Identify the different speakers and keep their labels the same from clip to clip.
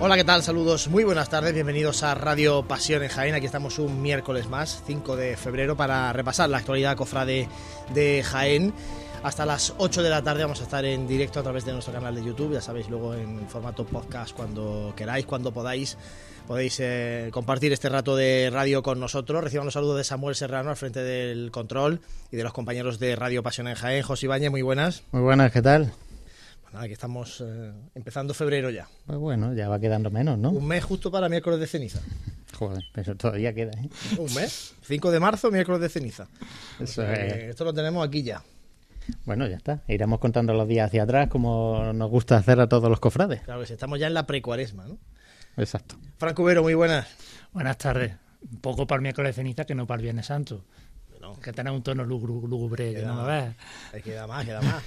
Speaker 1: Hola, ¿qué tal? Saludos, muy buenas tardes, bienvenidos a Radio Pasión en Jaén. Aquí estamos un miércoles más, 5 de febrero, para repasar la actualidad cofrade de Jaén. Hasta las 8 de la tarde vamos a estar en directo a través de nuestro canal de YouTube, ya sabéis, luego en formato podcast cuando queráis, cuando podáis. Podéis compartir este rato de radio con nosotros. Reciban los saludos de Samuel Serrano al frente del control y de los compañeros de Radio Pasión en Jaén. José Ibáñez, muy buenas.
Speaker 2: Muy buenas, ¿qué tal?
Speaker 1: Pues nada, que estamos empezando febrero ya.
Speaker 2: Pues bueno, ya va quedando menos, ¿no?
Speaker 1: Un mes justo para miércoles de ceniza.
Speaker 2: Joder, pero todavía queda, ¿eh?
Speaker 1: Un mes, 5 de marzo, miércoles de ceniza.
Speaker 2: Eso es.
Speaker 1: Esto lo tenemos aquí ya.
Speaker 2: Bueno, ya está. Iremos contando los días hacia atrás como nos gusta hacer a todos los cofrades.
Speaker 1: Claro que sí, estamos ya en la precuaresma, ¿no?
Speaker 2: Exacto.
Speaker 1: Fran Cubero, muy buenas.
Speaker 3: Buenas tardes. Un poco para el miércoles de ceniza que no para el Viernes Santo.
Speaker 1: Bueno,
Speaker 3: que tenga un tono lúgubre, que no me veas.
Speaker 1: Queda más.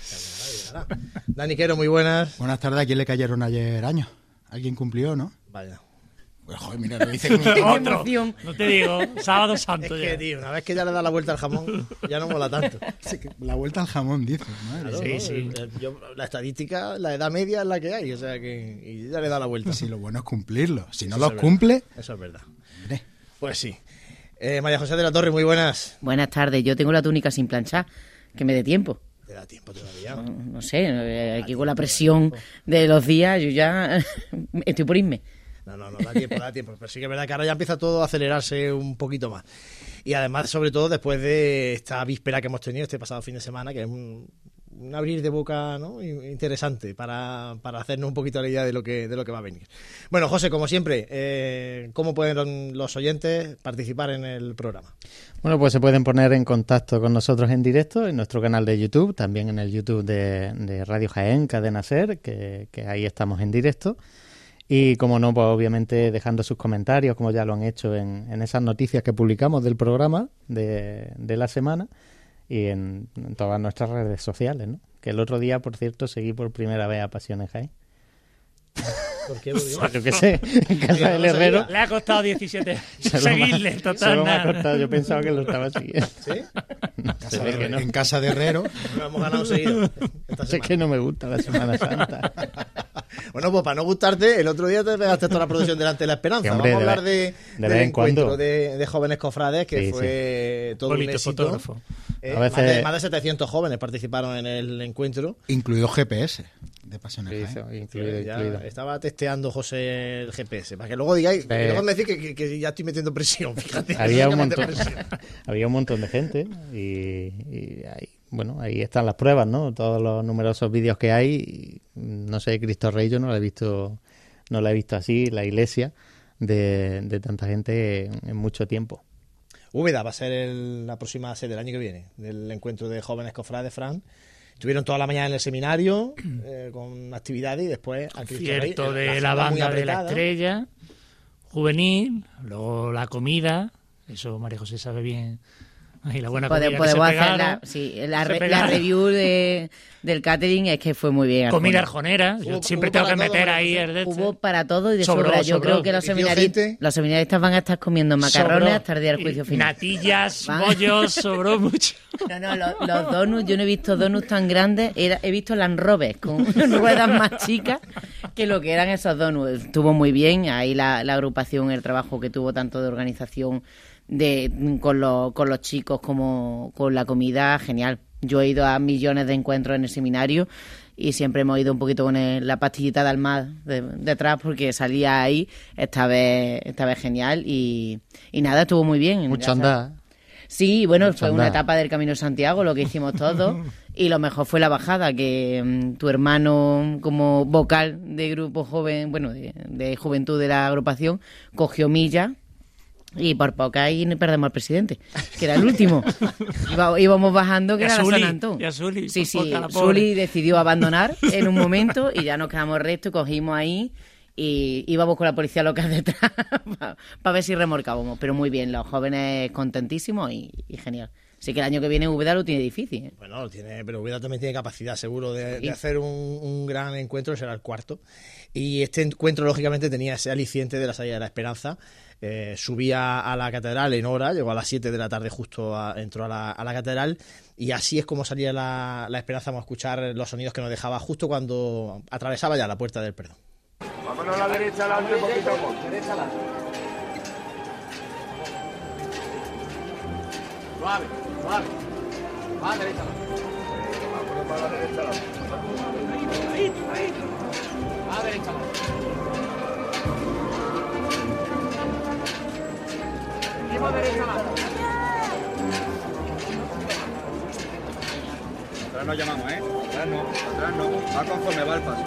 Speaker 1: Dani Quero, muy buenas.
Speaker 4: Buenas tardes. ¿A quién le cayeron ayer años? ¿Alguien cumplió, no?
Speaker 1: Vaya.
Speaker 4: Pues joder, mira, lo dice con
Speaker 3: Otro. No te digo, sábado santo
Speaker 1: Es
Speaker 3: ya.
Speaker 1: que, tío, una vez que ya le da la vuelta al jamón, ya no mola tanto.
Speaker 4: la vuelta al jamón, dice. Madre.
Speaker 1: Claro,
Speaker 3: Sí,
Speaker 1: ¿no?
Speaker 3: sí.
Speaker 1: La estadística, la edad media es la que hay, o sea que y ya le da la vuelta.
Speaker 4: Si lo bueno es cumplirlo. Si no
Speaker 1: Eso
Speaker 4: los
Speaker 1: es
Speaker 4: cumple...
Speaker 1: verdad. Eso es verdad.
Speaker 4: Hombre.
Speaker 1: Pues sí. María José de la Torre, muy buenas.
Speaker 5: Buenas tardes, yo tengo la túnica sin planchar, que me dé tiempo.
Speaker 1: ¿Te da tiempo todavía?
Speaker 5: No sé, aquí con la presión de los días, yo ya estoy por irme.
Speaker 1: No, da tiempo. Pero sí que es verdad que ahora ya empieza todo a acelerarse un poquito más. Y además, sobre todo, después de esta víspera que hemos tenido este pasado fin de semana, que es un abrir de boca, ¿no?, interesante para hacernos un poquito la idea de lo que va a venir. Bueno, José, como siempre, ¿cómo pueden los oyentes participar en el programa?
Speaker 2: Bueno, pues se pueden poner en contacto con nosotros en directo en nuestro canal de YouTube, también en el YouTube de Radio Jaén, Cadena Ser, que ahí estamos en directo. Y como no, pues obviamente dejando sus comentarios, como ya lo han hecho en esas noticias que publicamos del programa de la semana y en todas nuestras redes sociales, ¿no? Que el otro día, por cierto, seguí por primera vez a Pasión en Jaén.
Speaker 1: ¿Por qué?
Speaker 2: Yo qué sé, en casa del herrero.
Speaker 3: Le ha costado 17
Speaker 2: Solo
Speaker 3: seguirle,
Speaker 2: me
Speaker 3: total.
Speaker 2: ha cortado, yo pensaba que lo estaba siguiendo.
Speaker 1: ¿Sí?
Speaker 2: No, se ve que no.
Speaker 4: En casa de herrero.
Speaker 1: Lo hemos ganado seguido esta
Speaker 2: Es
Speaker 1: semana.
Speaker 2: que no me gusta la Semana Santa.
Speaker 1: Bueno, pues para no gustarte, el otro día te pegaste toda la producción delante de la Esperanza.
Speaker 2: Sí, hombre,
Speaker 1: Vamos a hablar
Speaker 2: de
Speaker 1: del
Speaker 2: vez en
Speaker 1: encuentro
Speaker 2: cuando.
Speaker 1: de jóvenes cofrades, que
Speaker 2: Sí,
Speaker 1: fue todo un
Speaker 3: Bonito
Speaker 1: éxito.
Speaker 3: fotógrafo.
Speaker 2: A veces-
Speaker 1: Más de 700 jóvenes participaron en el encuentro.
Speaker 4: Incluido GPS de Pasión en
Speaker 2: Sí,
Speaker 4: Jaén.
Speaker 2: sí, incluido.
Speaker 1: Ya estaba testeando José el GPS, para que luego digáis, que luego me decís que ya estoy metiendo presión, fíjate.
Speaker 2: Había un
Speaker 1: Hay que meter
Speaker 2: montón,
Speaker 1: presión.
Speaker 2: había un montón de gente y ahí, bueno, ahí están las pruebas, ¿no? Todos los numerosos vídeos que hay. Y, no sé, Cristo Rey yo no la he visto así, la iglesia de tanta gente en mucho tiempo.
Speaker 1: Úbeda va a ser la próxima sede del año que viene, del encuentro de jóvenes cofrades, Fran. Estuvieron toda la mañana en el seminario con actividades y después a Cristo Rey.
Speaker 3: Cierto de
Speaker 1: agenda
Speaker 3: la
Speaker 1: muy
Speaker 3: banda de la
Speaker 1: apretada.
Speaker 3: estrella, juvenil, luego la comida, eso María José sabe bien. Y la buena comida que se
Speaker 5: Podemos hacer
Speaker 3: pegaron.
Speaker 5: la
Speaker 3: Se pegaron.
Speaker 5: review del catering, es que fue muy bien.
Speaker 3: Comida
Speaker 5: Arjona.
Speaker 3: arjonera, yo
Speaker 1: Hubo
Speaker 3: siempre tengo
Speaker 1: para
Speaker 3: que
Speaker 1: todo,
Speaker 3: meter
Speaker 1: María
Speaker 3: ahí
Speaker 1: José.
Speaker 3: el de
Speaker 5: Hubo para todo y de
Speaker 3: Sobró,
Speaker 5: sobra. Yo
Speaker 3: sobró.
Speaker 5: creo que los
Speaker 1: ¿Pidió gente?
Speaker 5: seminaristas van a estar comiendo macarrones hasta el día del juicio final.
Speaker 3: Natillas,
Speaker 5: Van.
Speaker 3: bollos, sobró mucho.
Speaker 5: No, los donuts, yo no he visto donuts tan grandes, he visto Land Rovers con ruedas más chicas que lo que eran esos donuts. Estuvo muy bien, ahí la agrupación, el trabajo que tuvo tanto de organización con los chicos como con la comida, genial. Yo he ido a millones de encuentros en el seminario y siempre hemos ido un poquito con la pastillita de almad detrás porque salía ahí, esta vez genial y nada, estuvo muy bien.
Speaker 2: Mucho andar.
Speaker 5: Sí, bueno,
Speaker 2: Mucho
Speaker 5: fue una
Speaker 2: andar.
Speaker 5: etapa del Camino de Santiago, lo que hicimos todos, y lo mejor fue la bajada, que tu hermano como vocal de grupo joven, bueno, de juventud de la agrupación, cogió milla y por poco ahí perdemos al presidente, que era el último. Íbamos bajando, que
Speaker 3: Y a
Speaker 5: era la
Speaker 3: Suli,
Speaker 5: San Antón.
Speaker 3: y a Suli,
Speaker 5: Sí,
Speaker 3: por
Speaker 5: sí,
Speaker 3: poca la pobre.
Speaker 5: Suli decidió abandonar en un momento y ya nos quedamos rectos y cogimos ahí y íbamos con la policía local detrás para ver si remorcábamos, pero muy bien, los jóvenes contentísimos y genial. Así que el año que viene Úbeda lo tiene difícil, ¿eh?
Speaker 1: Bueno, pero Úbeda también tiene capacidad, seguro, de hacer un gran encuentro, será el cuarto. Y este encuentro, lógicamente, tenía ese aliciente de la salida de la Esperanza. Subía a la catedral en hora, llegó a las 7 de la tarde, justo entró a la catedral. Y así es como salía la Esperanza. Vamos a escuchar los sonidos que nos dejaba justo cuando atravesaba ya la puerta del perdón.
Speaker 6: Vámonos. mano a la derecha adelante, un poquito más.
Speaker 1: Derecha adelante. Suave, suave. Va, derecha adelante.
Speaker 6: Vámonos para la derecha adelante.
Speaker 1: Va, derecha adelante. Seguimos derecha adelante.
Speaker 6: Atrás no llamamos, ¿eh? Atrás no. Va conforme va el paso.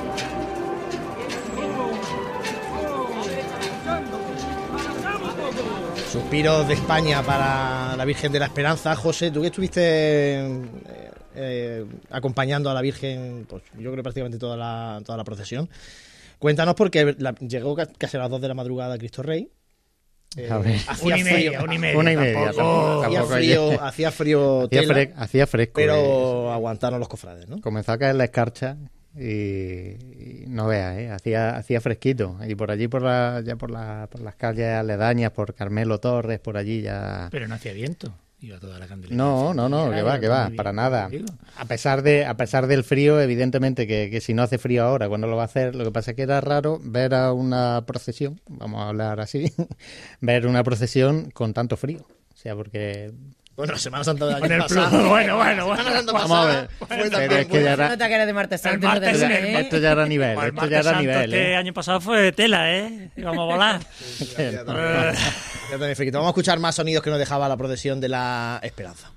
Speaker 1: Suspiros de España para la Virgen de la Esperanza. José, tú que estuviste acompañando a la Virgen, pues yo creo prácticamente toda la procesión. Cuéntanos, porque llegó casi a las 2 de la madrugada Cristo Rey.
Speaker 2: A ver.
Speaker 1: Hacía
Speaker 3: Una y media.
Speaker 2: Una y media.
Speaker 3: Tampoco-
Speaker 1: hacía frío tela,
Speaker 2: Hacía fresco.
Speaker 1: pero aguantaron los cofrades, ¿no?
Speaker 2: Comenzó a caer la escarcha y no veas, hacía fresquito. Y por allí, por las calles aledañas, por Carmelo Torres, por allí ya...
Speaker 3: Pero no hacía viento. Iba toda la candelería.
Speaker 2: No, que va,
Speaker 3: Muy
Speaker 2: para
Speaker 3: bien,
Speaker 2: nada.
Speaker 3: digo.
Speaker 2: A pesar del frío, evidentemente que si no hace frío ahora, ¿cuándo lo va a hacer? Lo que pasa es que era raro ver a una procesión, vamos a hablar así, ver una procesión con tanto frío. O sea, porque...
Speaker 1: Bueno, la Semana Santa del
Speaker 3: Con
Speaker 1: año
Speaker 3: el
Speaker 1: pasado.
Speaker 3: plus. Bueno.
Speaker 1: Semana Santa
Speaker 2: Vamos a
Speaker 1: pasada
Speaker 2: ver.
Speaker 1: fue
Speaker 2: Pero
Speaker 1: también
Speaker 2: es que ya
Speaker 5: Se
Speaker 2: era...
Speaker 5: nota que era de martes santo.
Speaker 3: El martes
Speaker 5: no de-
Speaker 3: santo.
Speaker 2: Esto ya era nivel,
Speaker 3: Pues el
Speaker 2: esto
Speaker 3: martes
Speaker 2: ya era
Speaker 3: santo
Speaker 2: nivel,
Speaker 3: este año pasado fue tela, ¿eh? Íbamos a volar.
Speaker 1: Ya también, Friquito. Vamos a escuchar más sonidos que nos dejaba la procesión de la Esperanza.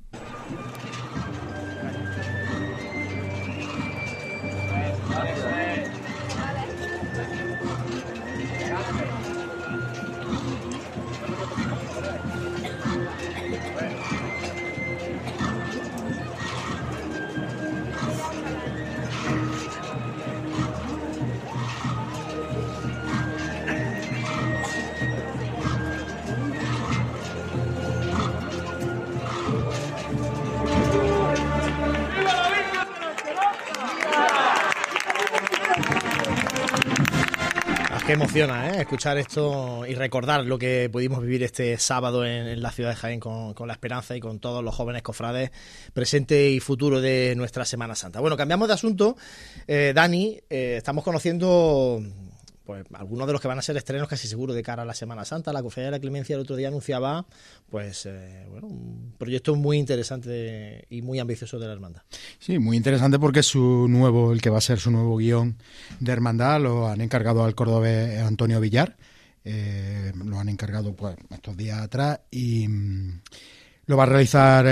Speaker 1: Qué emociona, ¿eh? Escuchar esto y recordar lo que pudimos vivir este sábado en la ciudad de Jaén con la Esperanza y con todos los jóvenes cofrades presente y futuro de nuestra Semana Santa. Bueno, cambiamos de asunto. Dani, estamos conociendo pues algunos de los que van a ser estrenos casi seguro de cara a la Semana Santa. La Cofradía de la Clemencia el otro día anunciaba pues un proyecto muy interesante y muy ambicioso de la hermandad.
Speaker 4: Sí, muy interesante porque el que va a ser su nuevo guión de hermandad lo han encargado al cordobés Antonio Villar. Lo han encargado pues estos días atrás y lo va a realizar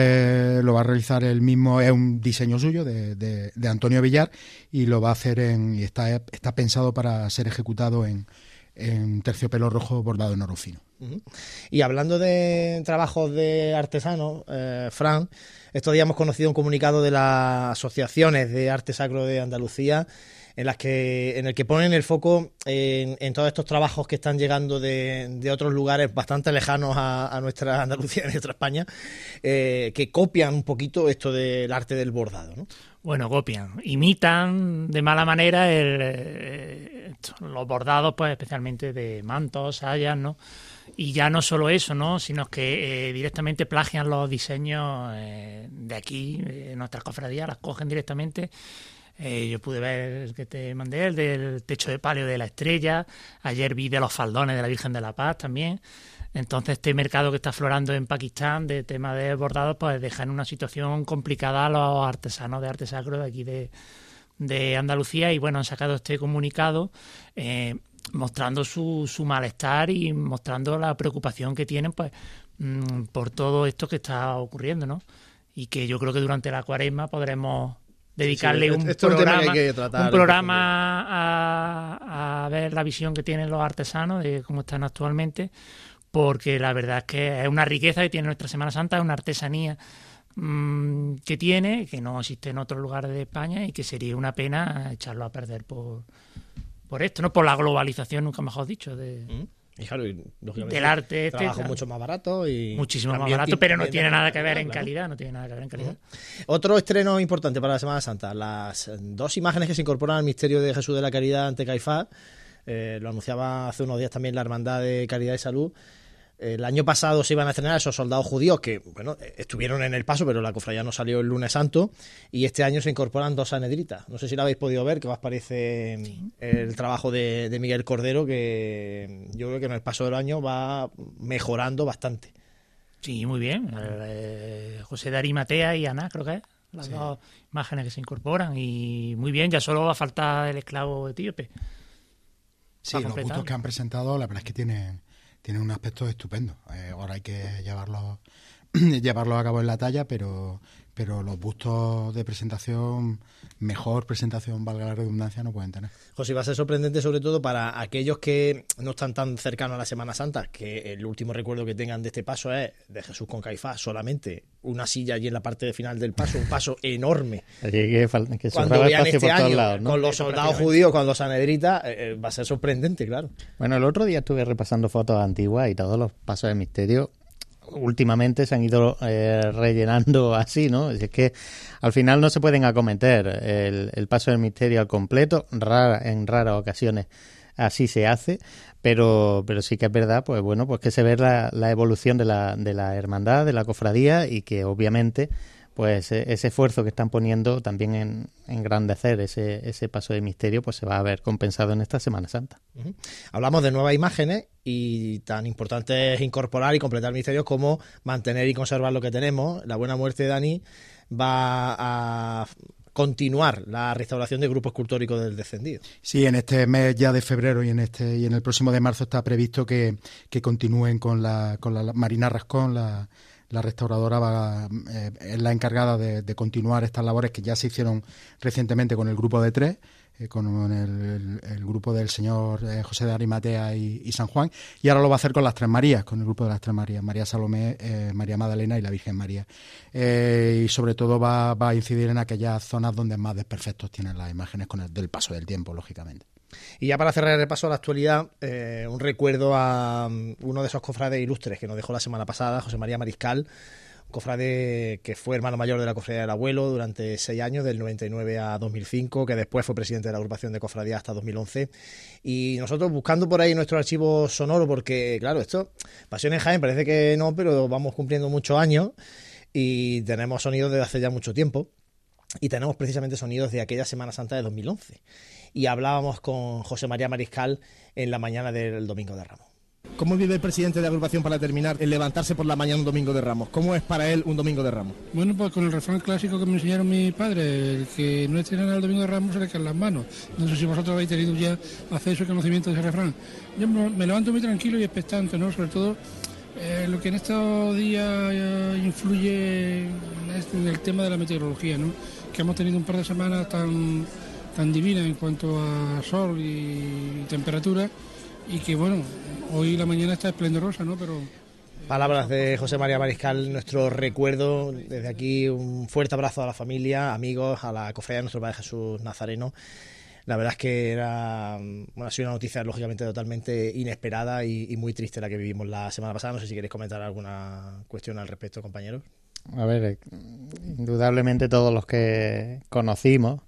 Speaker 4: él mismo. Es un diseño suyo de Antonio Villar y lo va a hacer y está pensado para ser ejecutado en terciopelo rojo bordado en oro fino.
Speaker 1: Uh-huh. Y hablando de trabajos de artesanos, Fran, estos días hemos conocido un comunicado de las asociaciones de arte sacro de Andalucía en el que ponen el foco en todos estos trabajos que están llegando de otros lugares bastante lejanos a nuestra Andalucía, a nuestra España, que copian un poquito esto del arte del bordado, ¿no?
Speaker 3: Bueno, copian, imitan de mala manera los bordados, pues especialmente de mantos, sayas, ¿no? Y ya no solo eso, ¿no? Sino que directamente plagian los diseños de aquí, nuestras cofradías, las cogen directamente. Yo pude ver el que te mandé, el del techo de palio de la Estrella. Ayer vi de los faldones de la Virgen de la Paz también. Entonces, este mercado que está aflorando en Pakistán de tema de bordados, pues deja en una situación complicada a los artesanos de arte sacro de aquí de Andalucía. Y bueno, han sacado este comunicado mostrando su malestar y mostrando la preocupación que tienen pues por todo esto que está ocurriendo, ¿no? Y que yo creo que durante la Cuaresma podremos dedicarle un programa a ver la visión que tienen los artesanos de cómo están actualmente, porque la verdad es que es una riqueza que tiene nuestra Semana Santa, es una artesanía que tiene, que no existe en otros lugares de España y que sería una pena echarlo a perder por esto, ¿no? Por la globalización, nunca mejor dicho,
Speaker 1: Y claro, lógicamente,
Speaker 3: del arte
Speaker 1: trabajo mucho más barato y
Speaker 3: muchísimo más barato, pero no tiene nada que ver en calidad, no tiene nada que ver en calidad.
Speaker 1: Otro estreno importante para la Semana Santa, las dos imágenes que se incorporan al misterio de Jesús de la Caridad ante Caifás, lo anunciaba hace unos días también la Hermandad de Caridad y Salud. El año pasado se iban a estrenar esos soldados judíos que, bueno, estuvieron en el paso, pero la cofradía no salió el lunes santo, y este año se incorporan 2 sanedritas. No sé si lo habéis podido ver, ¿qué os parece el trabajo de Miguel Cordero? Que yo creo que en el paso del año va mejorando bastante.
Speaker 3: Sí, muy bien. José de Arimatea y Ana, creo que es. Las dos imágenes que se incorporan. Y muy bien, ya solo va a faltar el esclavo etíope.
Speaker 4: Sí, los bustos que han presentado, la verdad es que tienen un aspecto estupendo. Ahora hay que llevarlo a cabo en la talla, pero los bustos de presentación, mejor presentación, valga la redundancia, no pueden tener.
Speaker 1: José, va a ser sorprendente sobre todo para aquellos que no están tan cercanos a la Semana Santa, que el último recuerdo que tengan de este paso es de Jesús con Caifás, solamente una silla allí en la parte final del paso, un paso enorme.
Speaker 2: Que
Speaker 1: cuando vean
Speaker 2: espacio
Speaker 1: este
Speaker 2: por todos
Speaker 1: año,
Speaker 2: lados, ¿no?
Speaker 1: con los soldados judíos, con los sanedritas, va a ser sorprendente, claro.
Speaker 2: Bueno, el otro día estuve repasando fotos antiguas y todos los pasos de misterio últimamente se han ido rellenando así, ¿no? Es que al final no se pueden acometer el paso del misterio al completo, en raras ocasiones así se hace, pero sí que es verdad, pues bueno, pues que se ve la evolución de la hermandad, de la cofradía, y que obviamente pues ese esfuerzo que están poniendo también en engrandecer ese paso de misterio, pues se va a ver compensado en esta Semana Santa.
Speaker 1: Uh-huh. Hablamos de nuevas imágenes, y tan importante es incorporar y completar misterios como mantener y conservar lo que tenemos. La Buena Muerte de Dani va a continuar la restauración del grupo escultórico del Descendido.
Speaker 4: Sí, en este mes ya de febrero y en el próximo de marzo está previsto que continúen con la Marina Rascón, la restauradora es la encargada de continuar estas labores que ya se hicieron recientemente con el grupo de 3, con el grupo del señor José de Arimatea y San Juan, y ahora lo va a hacer con las 3 Marías, con el grupo de las 3 Marías, María Salomé, María Magdalena y la Virgen María. Y sobre todo va a incidir en aquellas zonas donde más desperfectos tienen las imágenes con del paso del tiempo, lógicamente.
Speaker 1: Y ya para cerrar el repaso a la actualidad, un recuerdo a uno de esos cofrades ilustres que nos dejó la semana pasada, José María Mariscal, cofrade que fue hermano mayor de la Cofradía del Abuelo durante 6 años, del 99 a 2005, que después fue presidente de la agrupación de cofradías hasta 2011. Y nosotros buscando por ahí nuestro archivo sonoro, porque claro, esto, Pasión en Jaén parece que no, pero vamos cumpliendo muchos años y tenemos sonidos desde hace ya mucho tiempo. Y tenemos precisamente sonidos de aquella Semana Santa de 2011. Y hablábamos con José María Mariscal en la mañana del Domingo de Ramos. ¿Cómo vive el presidente de la agrupación, para terminar, el levantarse por la mañana un Domingo de Ramos? ¿Cómo es para él un Domingo de Ramos?
Speaker 7: Bueno, pues con el refrán clásico que me enseñaron mi padre, el que no esté nada el Domingo de Ramos se le caen las manos. No sé si vosotros habéis tenido ya acceso y conocimiento de ese refrán. Yo me levanto muy tranquilo y expectante, ¿no? Sobre todo lo que en estos días influye en el tema de la meteorología, ¿no? Que hemos tenido un par de semanas tan divinas en cuanto a sol y temperatura, y que bueno, hoy la mañana está esplendorosa, ¿no? Pero
Speaker 1: palabras de José María Mariscal, nuestro recuerdo desde aquí, un fuerte abrazo a la familia, amigos, a la cofradía de nuestro Padre Jesús Nazareno. La verdad es que ha sido una noticia lógicamente totalmente inesperada y muy triste la que vivimos la semana pasada. No sé si queréis comentar alguna cuestión al respecto, compañeros.
Speaker 2: A ver, indudablemente todos los que conocimos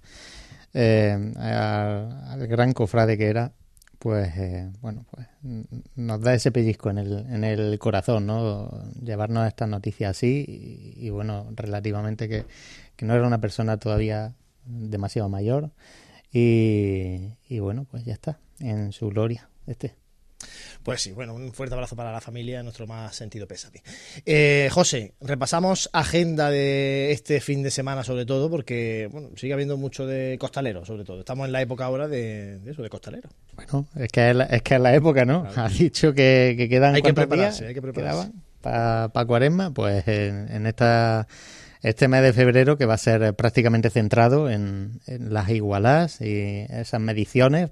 Speaker 2: al gran cofrade que era, pues nos da ese pellizco en el corazón, ¿no? Llevarnos estas noticias así y bueno, relativamente que no era una persona todavía demasiado mayor y bueno, pues ya está, en su gloria Pues
Speaker 1: sí, bueno, un fuerte abrazo para la familia, nuestro más sentido pésame. José, repasamos agenda de este fin de semana sobre todo, porque bueno, sigue habiendo mucho de costalero sobre todo. Estamos en la época ahora de eso, de costalero.
Speaker 2: Bueno, es que es la época, ¿no? Claro. Ha dicho que quedan
Speaker 1: hay que prepararse,
Speaker 2: días,
Speaker 1: hay que prepararse.
Speaker 2: Para Cuaresma, pues en este mes de febrero, que va a ser prácticamente centrado en las igualadas y esas mediciones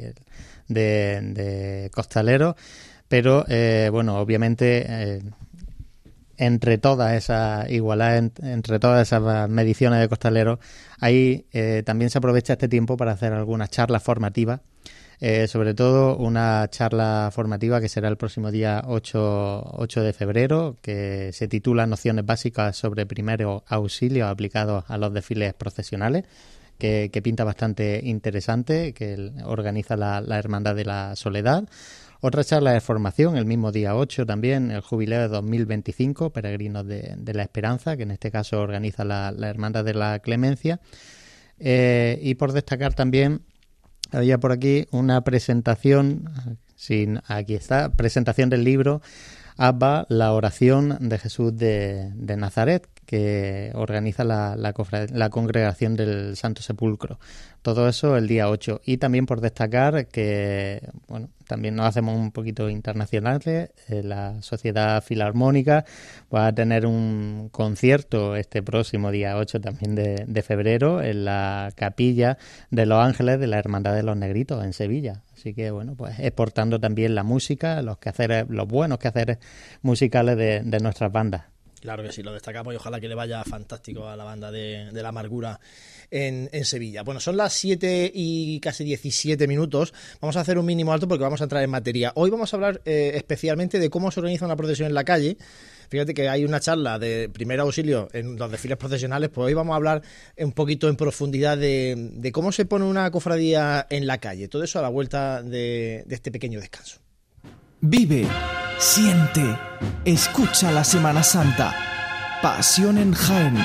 Speaker 2: de costaleros, pero bueno, obviamente entre todas esas igualadas, entre todas esas mediciones de costaleros, ahí también se aprovecha este tiempo para hacer algunas charlas formativas, sobre todo una charla formativa que será el próximo día 8 de febrero, que se titula Nociones básicas sobre primeros auxilios aplicados a los desfiles procesionales, que pinta bastante interesante, que organiza la Hermandad de la Soledad. Otra charla de formación el mismo día 8 también, el Jubileo de 2025, Peregrinos de la Esperanza, que en este caso organiza la Hermandad de la Clemencia. Y por destacar también, había por aquí una presentación, aquí está, presentación del libro Abba, la oración de Jesús de Nazaret, que organiza la Congregación del Santo Sepulcro. Todo eso el día 8. Y también por destacar que, bueno, también nos hacemos un poquito internacionales. La Sociedad Filarmónica va a tener un concierto este próximo día 8 también de febrero en la Capilla de los Ángeles de la Hermandad de los Negritos en Sevilla. Así que, bueno, pues exportando también la música, los buenos quehaceres musicales de nuestras bandas.
Speaker 1: Claro que sí, lo destacamos y ojalá que le vaya fantástico a la banda de la Amargura en Sevilla. Bueno, son las 7 y casi 17 minutos. Vamos a hacer un mínimo alto porque vamos a entrar en materia. Hoy vamos a hablar especialmente de cómo se organiza una procesión en la calle. Fíjate que hay una charla de primer auxilio en los desfiles procesionales, pues hoy vamos a hablar un poquito en profundidad de cómo se pone una cofradía en la calle. Todo eso a la vuelta de este pequeño descanso.
Speaker 8: Vive, siente, escucha la Semana Santa. Pasión en Jaén.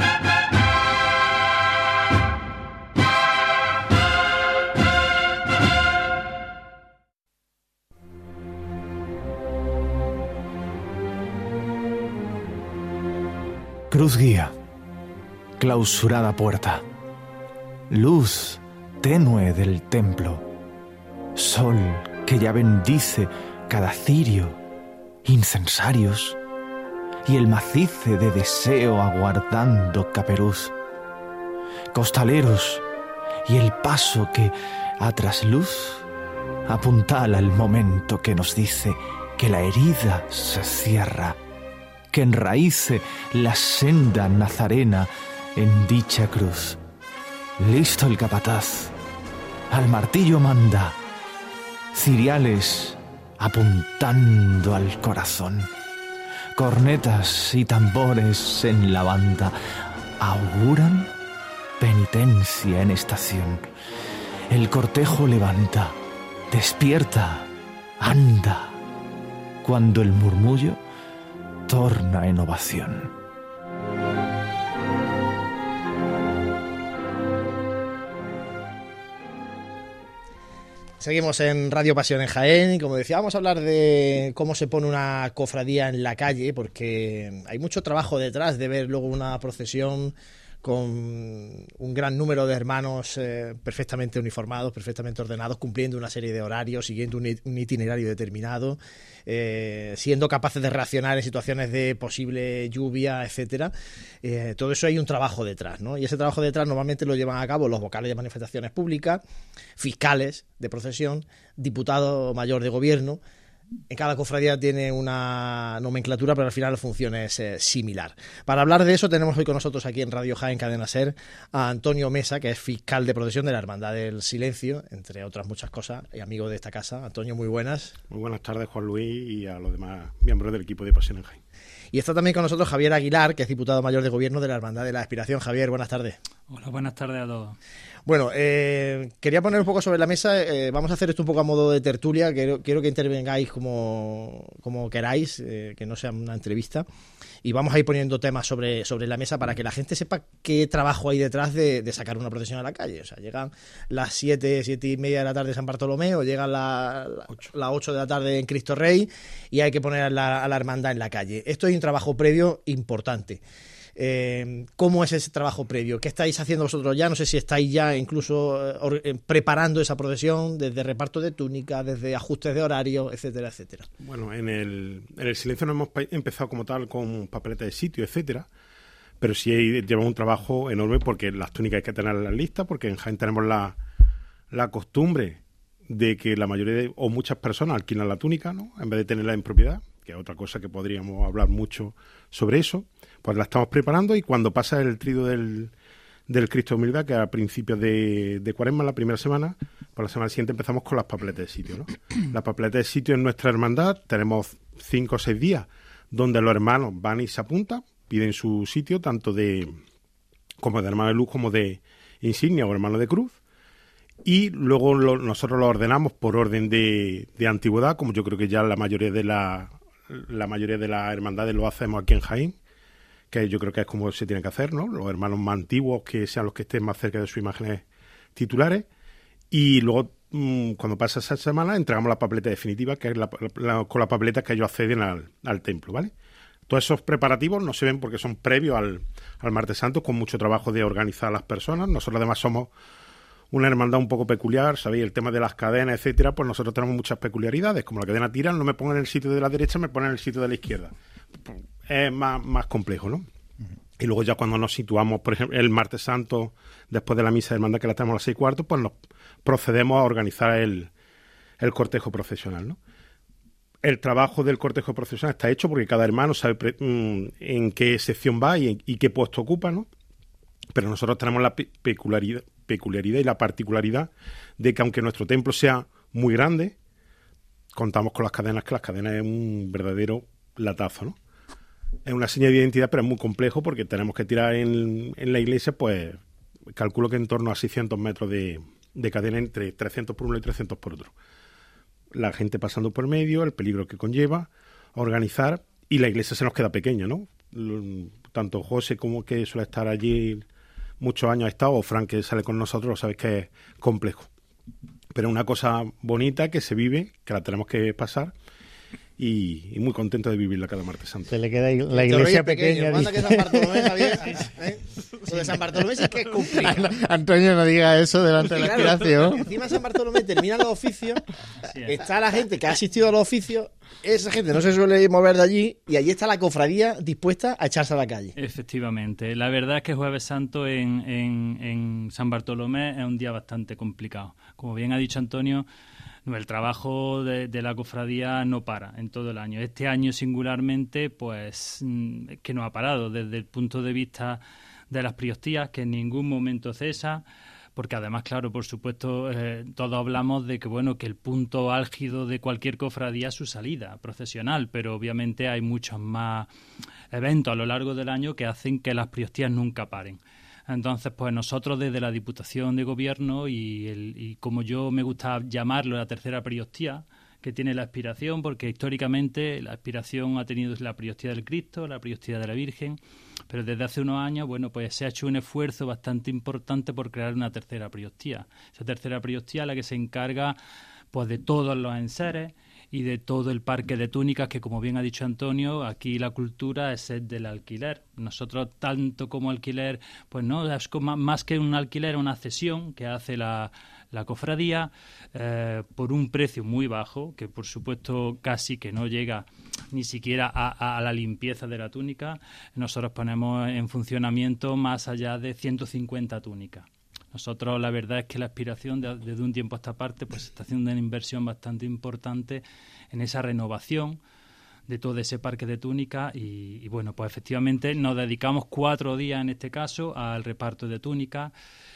Speaker 8: Cruz guía, clausurada puerta, luz tenue del templo, sol que ya bendice cada cirio, incensarios y el macice de deseo aguardando caperuz, costaleros y el paso que a trasluz apuntala el momento que nos dice que la herida se cierra, que enraíce la senda nazarena en dicha cruz. Listo el capataz, al martillo manda, ciriales apuntando al corazón, cornetas y tambores en la banda auguran penitencia en estación. El cortejo levanta, despierta, anda, cuando el murmullo torna en ovación.
Speaker 1: Seguimos en Radio Pasión en Jaén y como decía, vamos a hablar de cómo se pone una cofradía en la calle, porque hay mucho trabajo detrás de ver luego una procesión con un gran número de hermanos perfectamente uniformados, perfectamente ordenados, cumpliendo una serie de horarios, siguiendo un itinerario determinado, siendo capaces de reaccionar en situaciones de posible lluvia, etcétera. Todo eso hay un trabajo detrás, ¿no? Y ese trabajo detrás normalmente lo llevan a cabo los vocales de manifestaciones públicas, fiscales de procesión, diputado mayor de gobierno. En cada cofradía tiene una nomenclatura, pero al final la función es similar. Para hablar de eso tenemos hoy con nosotros aquí en Radio Jaén Cadena Ser a Antonio Mesa, que es fiscal de procesión de la Hermandad del Silencio, entre otras muchas cosas, y amigo de esta casa. Antonio, muy buenas.
Speaker 9: Muy buenas tardes, Juan Luis, y a los demás miembros del equipo de Pasión en Jaén.
Speaker 1: Y está también con nosotros Javier Aguilar, que es diputado mayor de gobierno de la Hermandad de la Aspiración. Javier, buenas tardes.
Speaker 10: Hola, buenas tardes a todos.
Speaker 1: Bueno, quería poner un poco sobre la mesa, vamos a hacer esto un poco a modo de tertulia, quiero que intervengáis como queráis, que no sea una entrevista, y vamos a ir poniendo temas sobre la mesa para que la gente sepa qué trabajo hay detrás de sacar una procesión a la calle. O sea, llegan las 7:30 de la tarde en San Bartolomé, o llegan las 8 de la tarde en Cristo Rey, y hay que poner a la hermandad en la calle. Esto es un trabajo previo importante. ¿Cómo es ese trabajo previo? ¿Qué estáis haciendo vosotros ya? No sé si estáis ya incluso preparando esa procesión desde reparto de túnicas, desde ajustes de horario, etcétera, etcétera.
Speaker 9: Bueno, en el Silencio no hemos empezado como tal con papeletas de sitio, etcétera, pero sí llevamos un trabajo enorme porque las túnicas hay que tenerlas listas, porque en Jaén tenemos la costumbre de que la mayoría o muchas personas alquilan la túnica, ¿no?, en vez de tenerla en propiedad, que es otra cosa que podríamos hablar mucho sobre eso. Pues la estamos preparando, y cuando pasa el trido del Cristo de Humildad, que a principios de Cuaresma, la primera semana, por la semana siguiente empezamos con las papeletas de sitio, ¿no? Las papeletas de sitio en nuestra hermandad tenemos 5 o 6 días donde los hermanos van y se apuntan, piden su sitio, tanto como de hermano de luz como de insignia o hermano de cruz, y luego nosotros lo ordenamos por orden de antigüedad, como yo creo que ya la mayoría de las hermandades lo hacemos aquí en Jaén, que yo creo que es como se tiene que hacer, ¿no? Los hermanos más antiguos que sean los que estén más cerca de sus imágenes titulares, y luego cuando pasa esa semana entregamos la papeleta definitiva, que es con la papeleta que ellos acceden al templo, ¿vale? Todos esos preparativos no se ven porque son previos al Martes Santo, con mucho trabajo de organizar a las personas. Nosotros además somos una hermandad un poco peculiar, ¿sabéis? El tema de las cadenas, etcétera, pues nosotros tenemos muchas peculiaridades. Como la cadena tira, no me pongan en el sitio de la derecha, me ponen en el sitio de la izquierda. Es más complejo, ¿no? Y luego ya cuando nos situamos, por ejemplo, el Martes Santo, después de la misa de hermandad que la tenemos a las 6:15, pues nos procedemos a organizar el cortejo procesional, ¿no? El trabajo del cortejo procesional está hecho porque cada hermano sabe en qué sección va y qué puesto ocupa, ¿no? Pero nosotros tenemos la peculiaridad y la particularidad de que aunque nuestro templo sea muy grande, contamos con las cadenas, que las cadenas es un verdadero latazo, ¿no? Es una señal de identidad, pero es muy complejo porque tenemos que tirar en la iglesia, pues calculo que en torno a 600 metros de cadena entre 300 por uno y 300 por otro. La gente pasando por medio, el peligro que conlleva, organizar, y la iglesia se nos queda pequeña, ¿no? Tanto José, como que suele estar allí muchos años ha estado, o Frank, que sale con nosotros, lo sabéis que es complejo. Pero es una cosa bonita que se vive, que la tenemos que pasar, y muy contento de vivirla cada Martes Santo.
Speaker 2: Se le queda la iglesia pequeña.
Speaker 1: ¿Cuándo que San Bartolomé, Javier? Lo de San Bartolomé sí que es complicado.
Speaker 2: Antonio, no diga eso delante de la aspiración.
Speaker 1: Encima de San Bartolomé terminan los oficios, está la gente que ha asistido a los oficios, esa gente no se suele mover de allí, y allí está la cofradía dispuesta a echarse a la calle.
Speaker 10: Efectivamente. La verdad es que Jueves Santo en San Bartolomé es un día bastante complicado. Como bien ha dicho Antonio, el trabajo de la cofradía no para en todo el año. Este año singularmente, pues, que no ha parado desde el punto de vista de las priostías, que en ningún momento cesa, porque además, claro, por supuesto, todos hablamos de que, bueno, que el punto álgido de cualquier cofradía es su salida procesional, pero obviamente hay muchos más eventos a lo largo del año que hacen que las priostías nunca paren. Entonces, pues nosotros desde la Diputación de Gobierno y como yo me gusta llamarlo, la tercera priostía, que tiene la aspiración, porque históricamente la aspiración ha tenido la priostía del Cristo, la priostía de la Virgen, pero desde hace unos años, bueno, pues se ha hecho un esfuerzo bastante importante por crear una tercera priostía. Esa tercera priostía la que se encarga, pues, de todos los enseres y de todo el parque de túnicas, que como bien ha dicho Antonio, aquí la cultura es el del alquiler. Nosotros, tanto como alquiler, pues no, es como, más que un alquiler, una cesión que hace la cofradía por un precio muy bajo, que por supuesto casi que no llega ni siquiera a la limpieza de la túnica. Nosotros ponemos en funcionamiento más allá de 150 túnicas. Nosotros, la verdad es que la aspiración desde un tiempo a esta parte, pues se está haciendo una inversión bastante importante en esa renovación de todo ese parque de túnicas y bueno, pues efectivamente nos dedicamos 4 días en este caso al reparto de túnicas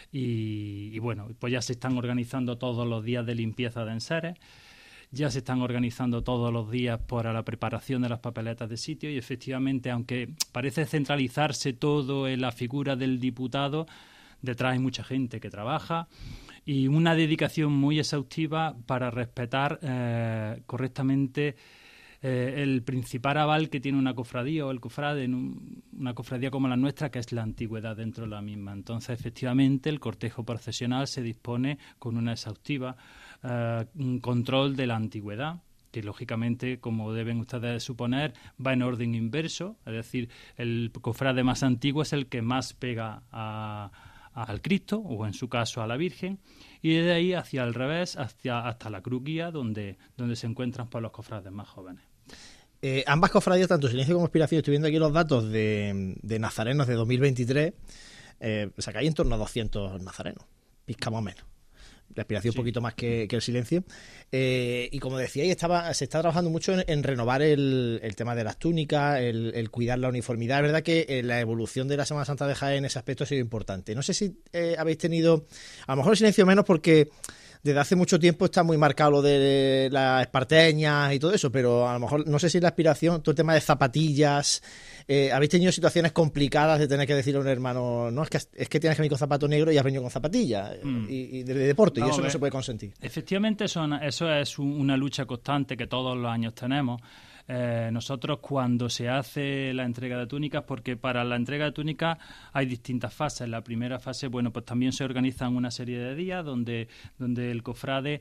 Speaker 10: y bueno, pues ya se están organizando todos los días de limpieza de enseres, ya se están organizando todos los días para la preparación de las papeletas de sitio y efectivamente, aunque parece centralizarse todo en la figura del diputado, detrás hay mucha gente que trabaja y una dedicación muy exhaustiva para respetar correctamente el principal aval que tiene una cofradía o el cofrade en una cofradía como la nuestra, que es la antigüedad dentro de la misma. Entonces, efectivamente, el cortejo procesional se dispone con una exhaustiva un control de la antigüedad, que lógicamente, como deben ustedes suponer, va en orden inverso, es decir, el cofrade más antiguo es el que más pega al Cristo, o en su caso a la Virgen, y de ahí hacia el revés, hasta la cruz guía, donde se encuentran pues, los cofrades más jóvenes.
Speaker 1: Ambas cofradías, tanto Silencio como Aspiración, estoy viendo aquí los datos de nazarenos de 2023, o sea que hay en torno a 200 nazarenos, pizca más o menos. La Aspiración sí. Un poquito más que el Silencio. Y como decía, se está trabajando mucho en renovar el tema de las túnicas, el cuidar la uniformidad. Es verdad que la evolución de la Semana Santa de Jaén en ese aspecto ha sido importante. No sé si habéis tenido, a lo mejor el Silencio menos porque desde hace mucho tiempo está muy marcado lo de las esparteñas y todo eso, pero a lo mejor, no sé si la aspiración, todo el tema de zapatillas, habéis tenido situaciones complicadas de tener que decirle a un hermano, no, es que tienes que venir con zapato negro y has venido con zapatillas, y de deporte, y eso no se puede consentir.
Speaker 10: Efectivamente, eso es una lucha constante que todos los años tenemos. Nosotros cuando se hace la entrega de túnicas, porque para la entrega de túnicas hay distintas fases. La primera fase, bueno, pues también se organizan una serie de días donde el cofrade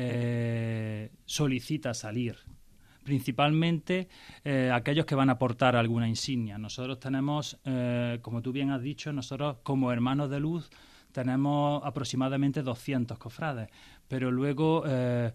Speaker 10: solicita salir. Principalmente aquellos que van a aportar alguna insignia. Nosotros tenemos, como tú bien has dicho, nosotros como Hermanos de Luz tenemos aproximadamente 200 cofrades, pero luego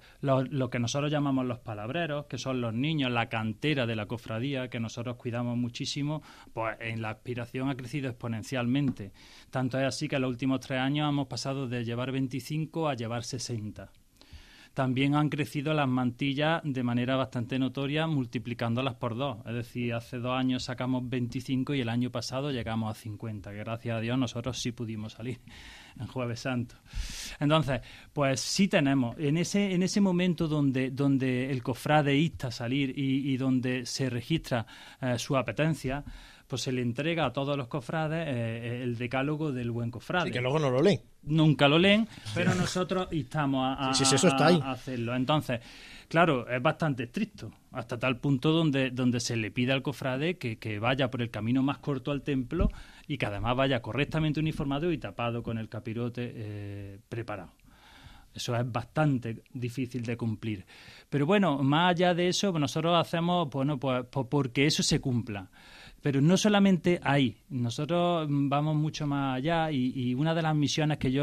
Speaker 10: lo que nosotros llamamos los palabreros, que son los niños, la cantera de la cofradía, que nosotros cuidamos muchísimo, pues en la aspiración ha crecido exponencialmente. Tanto es así que en los últimos 3 años hemos pasado de llevar 25 a llevar 60. También han crecido las mantillas de manera bastante notoria, multiplicándolas por 2. Es decir, hace 2 años sacamos 25 y el año pasado llegamos a 50, que gracias a Dios nosotros sí pudimos salir en Jueves Santo. Entonces, pues sí tenemos, en ese momento donde el cofrade insta a salir y donde se registra su apetencia, pues se le entrega a todos los cofrades el decálogo del buen cofrade.
Speaker 1: Sí, que luego no lo leen.
Speaker 10: Nunca lo leen, pero nosotros instamos a hacerlo. Entonces, claro, es bastante estricto, hasta tal punto donde se le pide al cofrade que vaya por el camino más corto al templo y que además vaya correctamente uniformado y tapado con el capirote preparado. Eso es bastante difícil de cumplir. Pero bueno, más allá de eso, nosotros hacemos, bueno, pues porque eso se cumpla. Pero no solamente ahí, nosotros vamos mucho más allá y una de las misiones que yo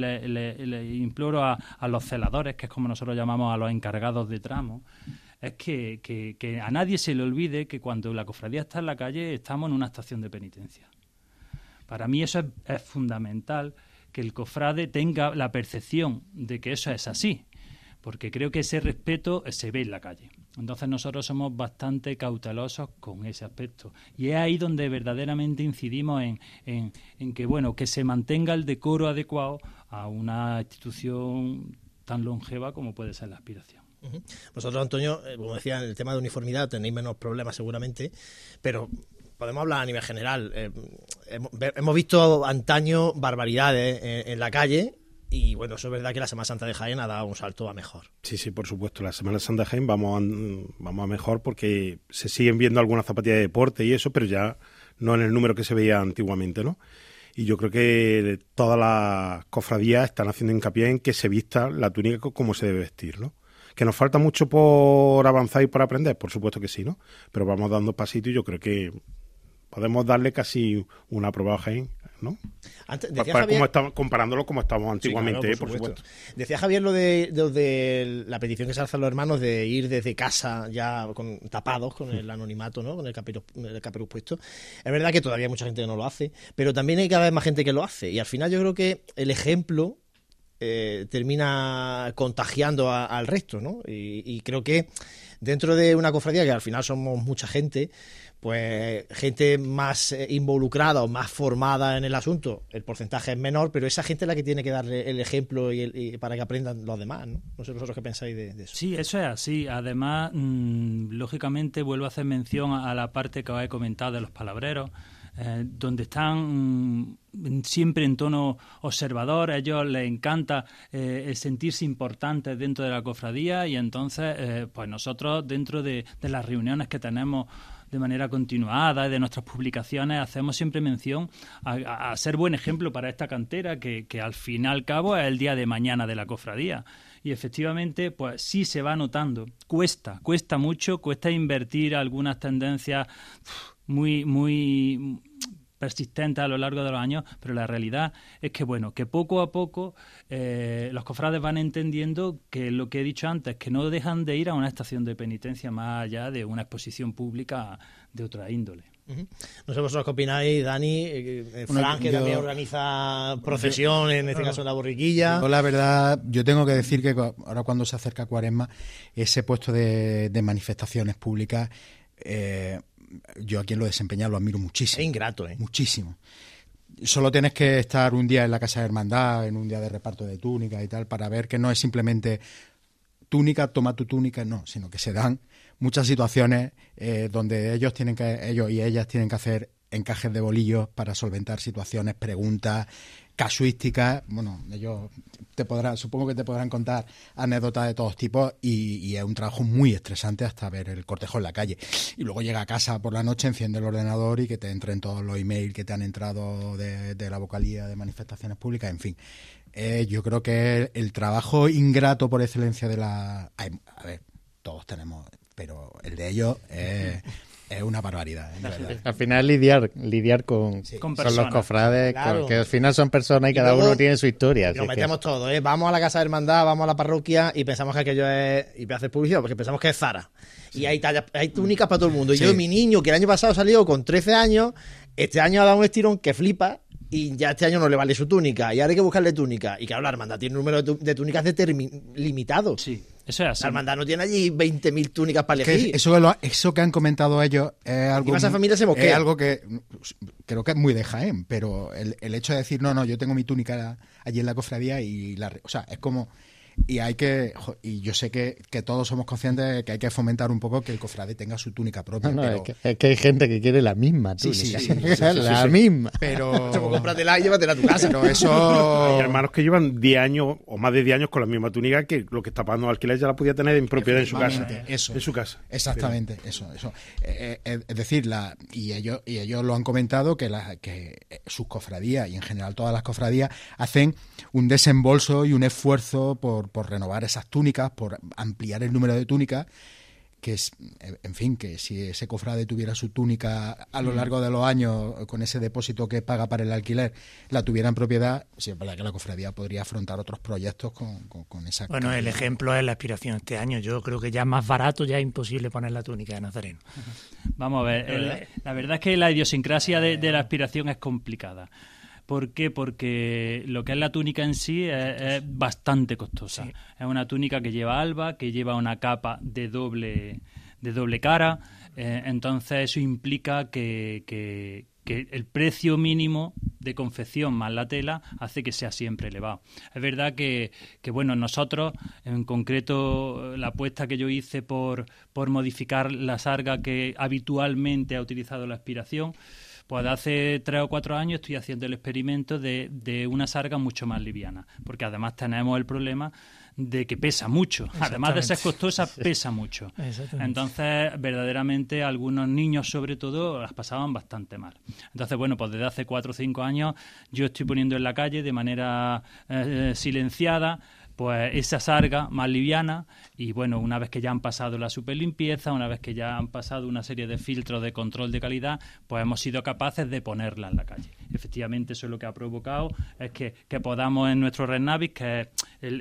Speaker 10: le imploro a los celadores, que es como nosotros llamamos a los encargados de tramo, es que a nadie se le olvide que cuando la cofradía está en la calle estamos en una estación de penitencia. Para mí eso es fundamental, que el cofrade tenga la percepción de que eso es así, porque creo que ese respeto se ve en la calle. Entonces nosotros somos bastante cautelosos con ese aspecto. Y es ahí donde verdaderamente incidimos en que, bueno, que se mantenga el decoro adecuado a una institución tan longeva como puede ser la aspiración.
Speaker 1: Vosotros, Antonio, como decía, en el tema de uniformidad tenéis menos problemas seguramente, pero podemos hablar a nivel general. Hemos visto antaño barbaridades en la calle. Y bueno, eso es verdad que la Semana Santa de Jaén ha dado un salto a mejor.
Speaker 9: Sí, por supuesto. La Semana Santa de Jaén vamos a mejor porque se siguen viendo algunas zapatillas de deporte y eso, pero ya no en el número que se veía antiguamente, ¿no? Y yo creo que todas las cofradías están haciendo hincapié en que se vista la túnica como se debe vestir, ¿no? ¿Que nos falta mucho por avanzar y por aprender? Por supuesto que sí, ¿no? Pero vamos dando pasitos y yo creo que podemos darle casi una aprobada a Jaén, ¿no?
Speaker 1: Antes, decía Javier,
Speaker 9: comparándolo como estábamos antiguamente, sí, claro, por supuesto.
Speaker 1: Decía Javier lo de la petición que se hacen los hermanos de ir desde casa ya tapados con el anonimato, ¿no? Con el caperuz puesto. Es verdad que todavía hay mucha gente que no lo hace, pero también hay cada vez más gente que lo hace. Y al final yo creo que el ejemplo termina contagiando al resto, ¿no? Y creo que dentro de una cofradía que al final somos mucha gente, pues gente más involucrada o más formada en el asunto, el porcentaje es menor, pero esa gente es la que tiene que darle el ejemplo y para que aprendan los demás, ¿no? No sé vosotros qué pensáis de eso.
Speaker 10: Sí, eso es así. Además, lógicamente vuelvo a hacer mención a la parte que os he comentado de los palabreros, donde están siempre en tono observador. A ellos les encanta sentirse importantes dentro de la cofradía y entonces pues nosotros dentro de las reuniones que tenemos de manera continuada, de nuestras publicaciones, hacemos siempre mención a ser buen ejemplo para esta cantera que al fin y al cabo es el día de mañana de la cofradía. Y efectivamente, pues sí se va notando. Cuesta mucho, cuesta invertir algunas tendencias muy persistentes a lo largo de los años, pero la realidad es que, bueno, que poco a poco los cofrades van entendiendo que lo que he dicho antes, que no dejan de ir a una estación de penitencia más allá de una exposición pública de otra índole.
Speaker 1: No sé vosotros qué opináis, Dani, Fran, que también organiza procesión, en este caso en la borriquilla.
Speaker 4: Yo, la verdad, yo tengo que decir que ahora cuando se acerca Cuaresma, ese puesto de manifestaciones públicas, yo a quien lo desempeña lo admiro muchísimo.
Speaker 1: Es ingrato,
Speaker 4: Muchísimo. solo tienes que estar un día en la Casa de Hermandad, en un día de reparto de túnicas y tal, para ver que no es simplemente túnica, toma tu túnica, no, sino que se dan muchas situaciones donde ellos y ellas tienen que hacer encajes de bolillos para solventar situaciones, preguntas, casuísticas. Bueno, ellos supongo que te podrán contar anécdotas de todos tipos y es un trabajo muy estresante hasta ver el cortejo en la calle. Y luego llega a casa por la noche, enciende el ordenador y que te entren todos los emails que te han entrado de la vocalía de manifestaciones públicas, en fin. Yo creo que el trabajo ingrato por excelencia de la... A ver, todos tenemos, pero el de ellos es una barbaridad, de verdad.
Speaker 2: Al final lidiar con los cofrades,
Speaker 1: claro,
Speaker 2: que al final son personas y cada uno tiene su historia.
Speaker 1: Nos metemos todos, vamos a la Casa de Hermandad, vamos a la parroquia y pensamos que aquello es... Y voy a hacer publicidad porque pensamos que es Zara. Sí. Y hay túnicas para todo el mundo. Y yo, mi niño, que el año pasado salió con 13 años, este año ha dado un estirón que flipa. Y ya este año no le vale su túnica. Y ahora hay que buscarle túnica. Y claro, la hermandad tiene un número de túnicas limitado.
Speaker 10: Sí, eso es así.
Speaker 1: La hermandad no tiene allí 20.000 túnicas para elegir.
Speaker 4: Eso que han comentado ellos es algo...
Speaker 1: Esa familia se mosquea.
Speaker 4: Es algo que creo que es muy de Jaén. Pero el hecho de decir, no, yo tengo mi túnica allí en la cofradía y o sea, es como... Y yo sé que todos somos conscientes de que hay que fomentar un poco que el cofrade tenga su túnica propia.
Speaker 2: No,
Speaker 4: pero...
Speaker 2: es que hay gente que quiere la misma túnica.
Speaker 4: Sí,
Speaker 2: la misma.
Speaker 4: Pero
Speaker 1: cómpratela y llévatela a tu casa.
Speaker 4: Pero eso...
Speaker 9: Hay hermanos que llevan 10 años o más de 10 años con la misma túnica, que lo que está pagando alquiler ya la podía tener en propiedad en su casa.
Speaker 4: Eso.
Speaker 9: En su casa.
Speaker 4: Exactamente, eso. Es decir, y ellos lo han comentado, que sus cofradías y en general todas las cofradías hacen un desembolso y un esfuerzo por renovar esas túnicas, por ampliar el número de túnicas, que es, en fin, que si ese cofrade tuviera su túnica a lo largo de los años, con ese depósito que paga para el alquiler, la tuviera en propiedad, sí es verdad que la cofradía podría afrontar otros proyectos con esa...
Speaker 3: Bueno, el ejemplo es la aspiración este año. Yo creo que ya más barato ya es imposible poner la túnica de Nazareno.
Speaker 10: Vamos a ver, la verdad es que la idiosincrasia de la aspiración es complicada. ¿Por qué? Porque lo que es la túnica en sí es bastante costosa. Sí. Es una túnica que lleva alba, que lleva una capa de doble cara. Entonces eso implica que el precio mínimo de confección más la tela hace que sea siempre elevado. Es verdad que bueno, nosotros, en concreto, la apuesta que yo hice por modificar la sarga que habitualmente ha utilizado la aspiración, pues hace 3 o 4 años estoy haciendo el experimento de una sarga mucho más liviana, porque además tenemos el problema de que pesa mucho. Además de ser costosa, pesa mucho. Entonces, verdaderamente, algunos niños, sobre todo, las pasaban bastante mal. Entonces, bueno, pues desde hace 4 o 5 años yo estoy poniendo en la calle de manera silenciada pues esa sarga más liviana, y bueno, una vez que ya han pasado la superlimpieza, una vez que ya han pasado una serie de filtros de control de calidad, pues hemos sido capaces de ponerla en la calle. Efectivamente, eso es lo que ha provocado es que podamos en nuestro Red Navis, que es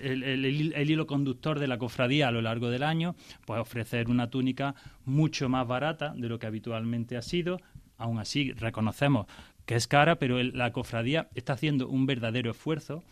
Speaker 10: el hilo conductor de la cofradía a lo largo del año, pues ofrecer una túnica mucho más barata de lo que habitualmente ha sido. Aún así, reconocemos que es cara, pero la cofradía está haciendo un verdadero esfuerzo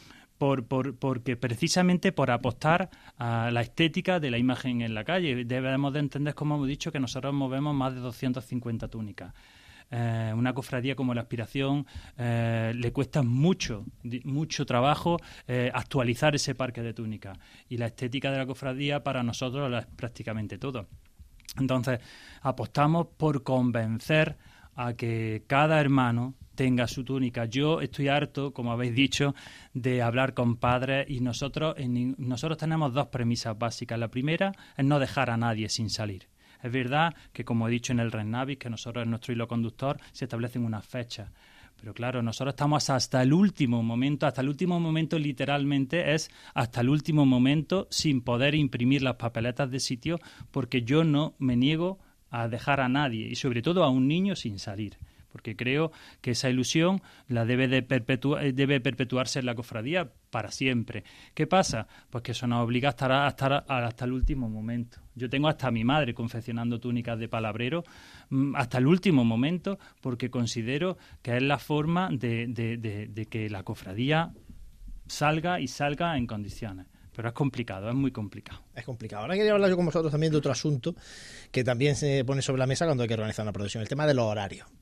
Speaker 10: porque precisamente por apostar a la estética de la imagen en la calle. Debemos de entender, como hemos dicho, que nosotros movemos más de 250 túnicas. Una cofradía como la Aspiración le cuesta mucho trabajo actualizar ese parque de túnicas, y la estética de la cofradía para nosotros es prácticamente todo. Entonces apostamos por convencer a que cada hermano tenga su túnica. Yo estoy harto, como habéis dicho, de hablar con padres, y nosotros tenemos 2 premisas básicas. La primera es no dejar a nadie sin salir. Es verdad que, como he dicho en el Red Navis, que nosotros en nuestro hilo conductor se establecen unas fechas. Pero claro, nosotros estamos hasta el último momento literalmente es hasta el último momento sin poder imprimir las papeletas de sitio, porque yo no me niego a dejar a nadie, y sobre todo a un niño, sin salir. Porque creo que esa ilusión debe perpetuarse en la cofradía para siempre. ¿Qué pasa? Pues que eso nos obliga a estar hasta el último momento. Yo tengo hasta a mi madre confeccionando túnicas de palabrero hasta el último momento, porque considero que es la forma de que la cofradía salga en condiciones. Pero es complicado, es muy complicado.
Speaker 1: Es complicado. Ahora quería hablar yo con vosotros también de otro asunto que también se pone sobre la mesa cuando hay que organizar una procesión, el tema de los horarios.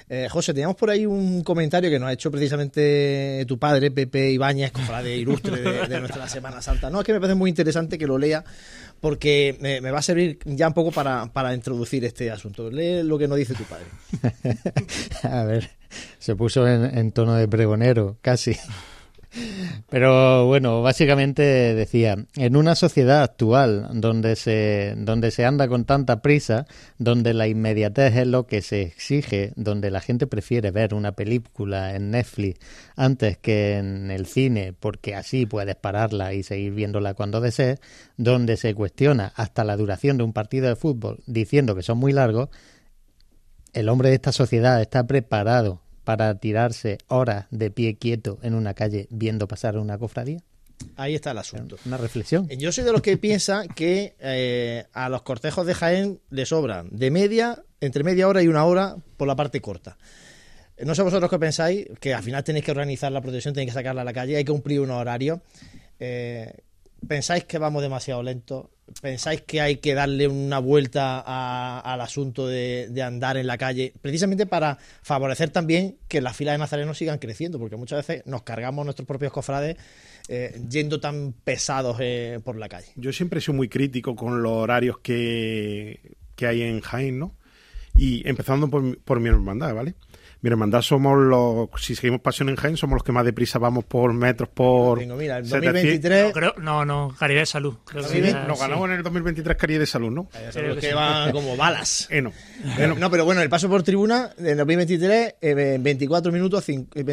Speaker 1: José, teníamos por ahí un comentario que nos ha hecho precisamente tu padre, Pepe Ibáñez, cofrade ilustre de nuestra Semana Santa. No, es que me parece muy interesante que lo lea, porque me va a servir ya un poco para introducir este asunto. Lee lo que nos dice tu padre.
Speaker 2: A ver, se puso en tono de pregonero, casi. Pero bueno, básicamente decía, en una sociedad actual donde se anda con tanta prisa, donde la inmediatez es lo que se exige, donde la gente prefiere ver una película en Netflix antes que en el cine, porque así puedes pararla y seguir viéndola cuando desees, donde se cuestiona hasta la duración de un partido de fútbol diciendo que son muy largos, el hombre de esta sociedad está preparado para tirarse horas de pie quieto en una calle viendo pasar una cofradía.
Speaker 1: Ahí está el asunto.
Speaker 2: Una reflexión.
Speaker 1: Yo soy de los que piensa que a los cortejos de Jaén le sobran entre media hora y una hora por la parte corta. No sé vosotros qué pensáis, que al final tenéis que organizar la procesión, tenéis que sacarla a la calle, hay que cumplir unos horarios. ¿Pensáis que vamos demasiado lento? ¿Pensáis que hay que darle una vuelta al asunto de andar en la calle? Precisamente para favorecer también que las filas de nazarenos sigan creciendo, porque muchas veces nos cargamos nuestros propios cofrades yendo tan pesados por la calle.
Speaker 9: Yo siempre he sido muy crítico con los horarios que hay en Jaén, ¿no? Y empezando por mi hermandad, ¿vale? Mi hermandad somos si seguimos Pasión en Jaén, somos los que más deprisa vamos por metros por...
Speaker 1: Mira, el 2023...
Speaker 3: No, Caridad de Salud.
Speaker 9: Nos ganamos en el 2023 Caridad de Salud, ¿no?
Speaker 1: Los que van como balas.
Speaker 9: No,
Speaker 1: pero bueno, el paso por tribuna en el 2023, 24 minutos,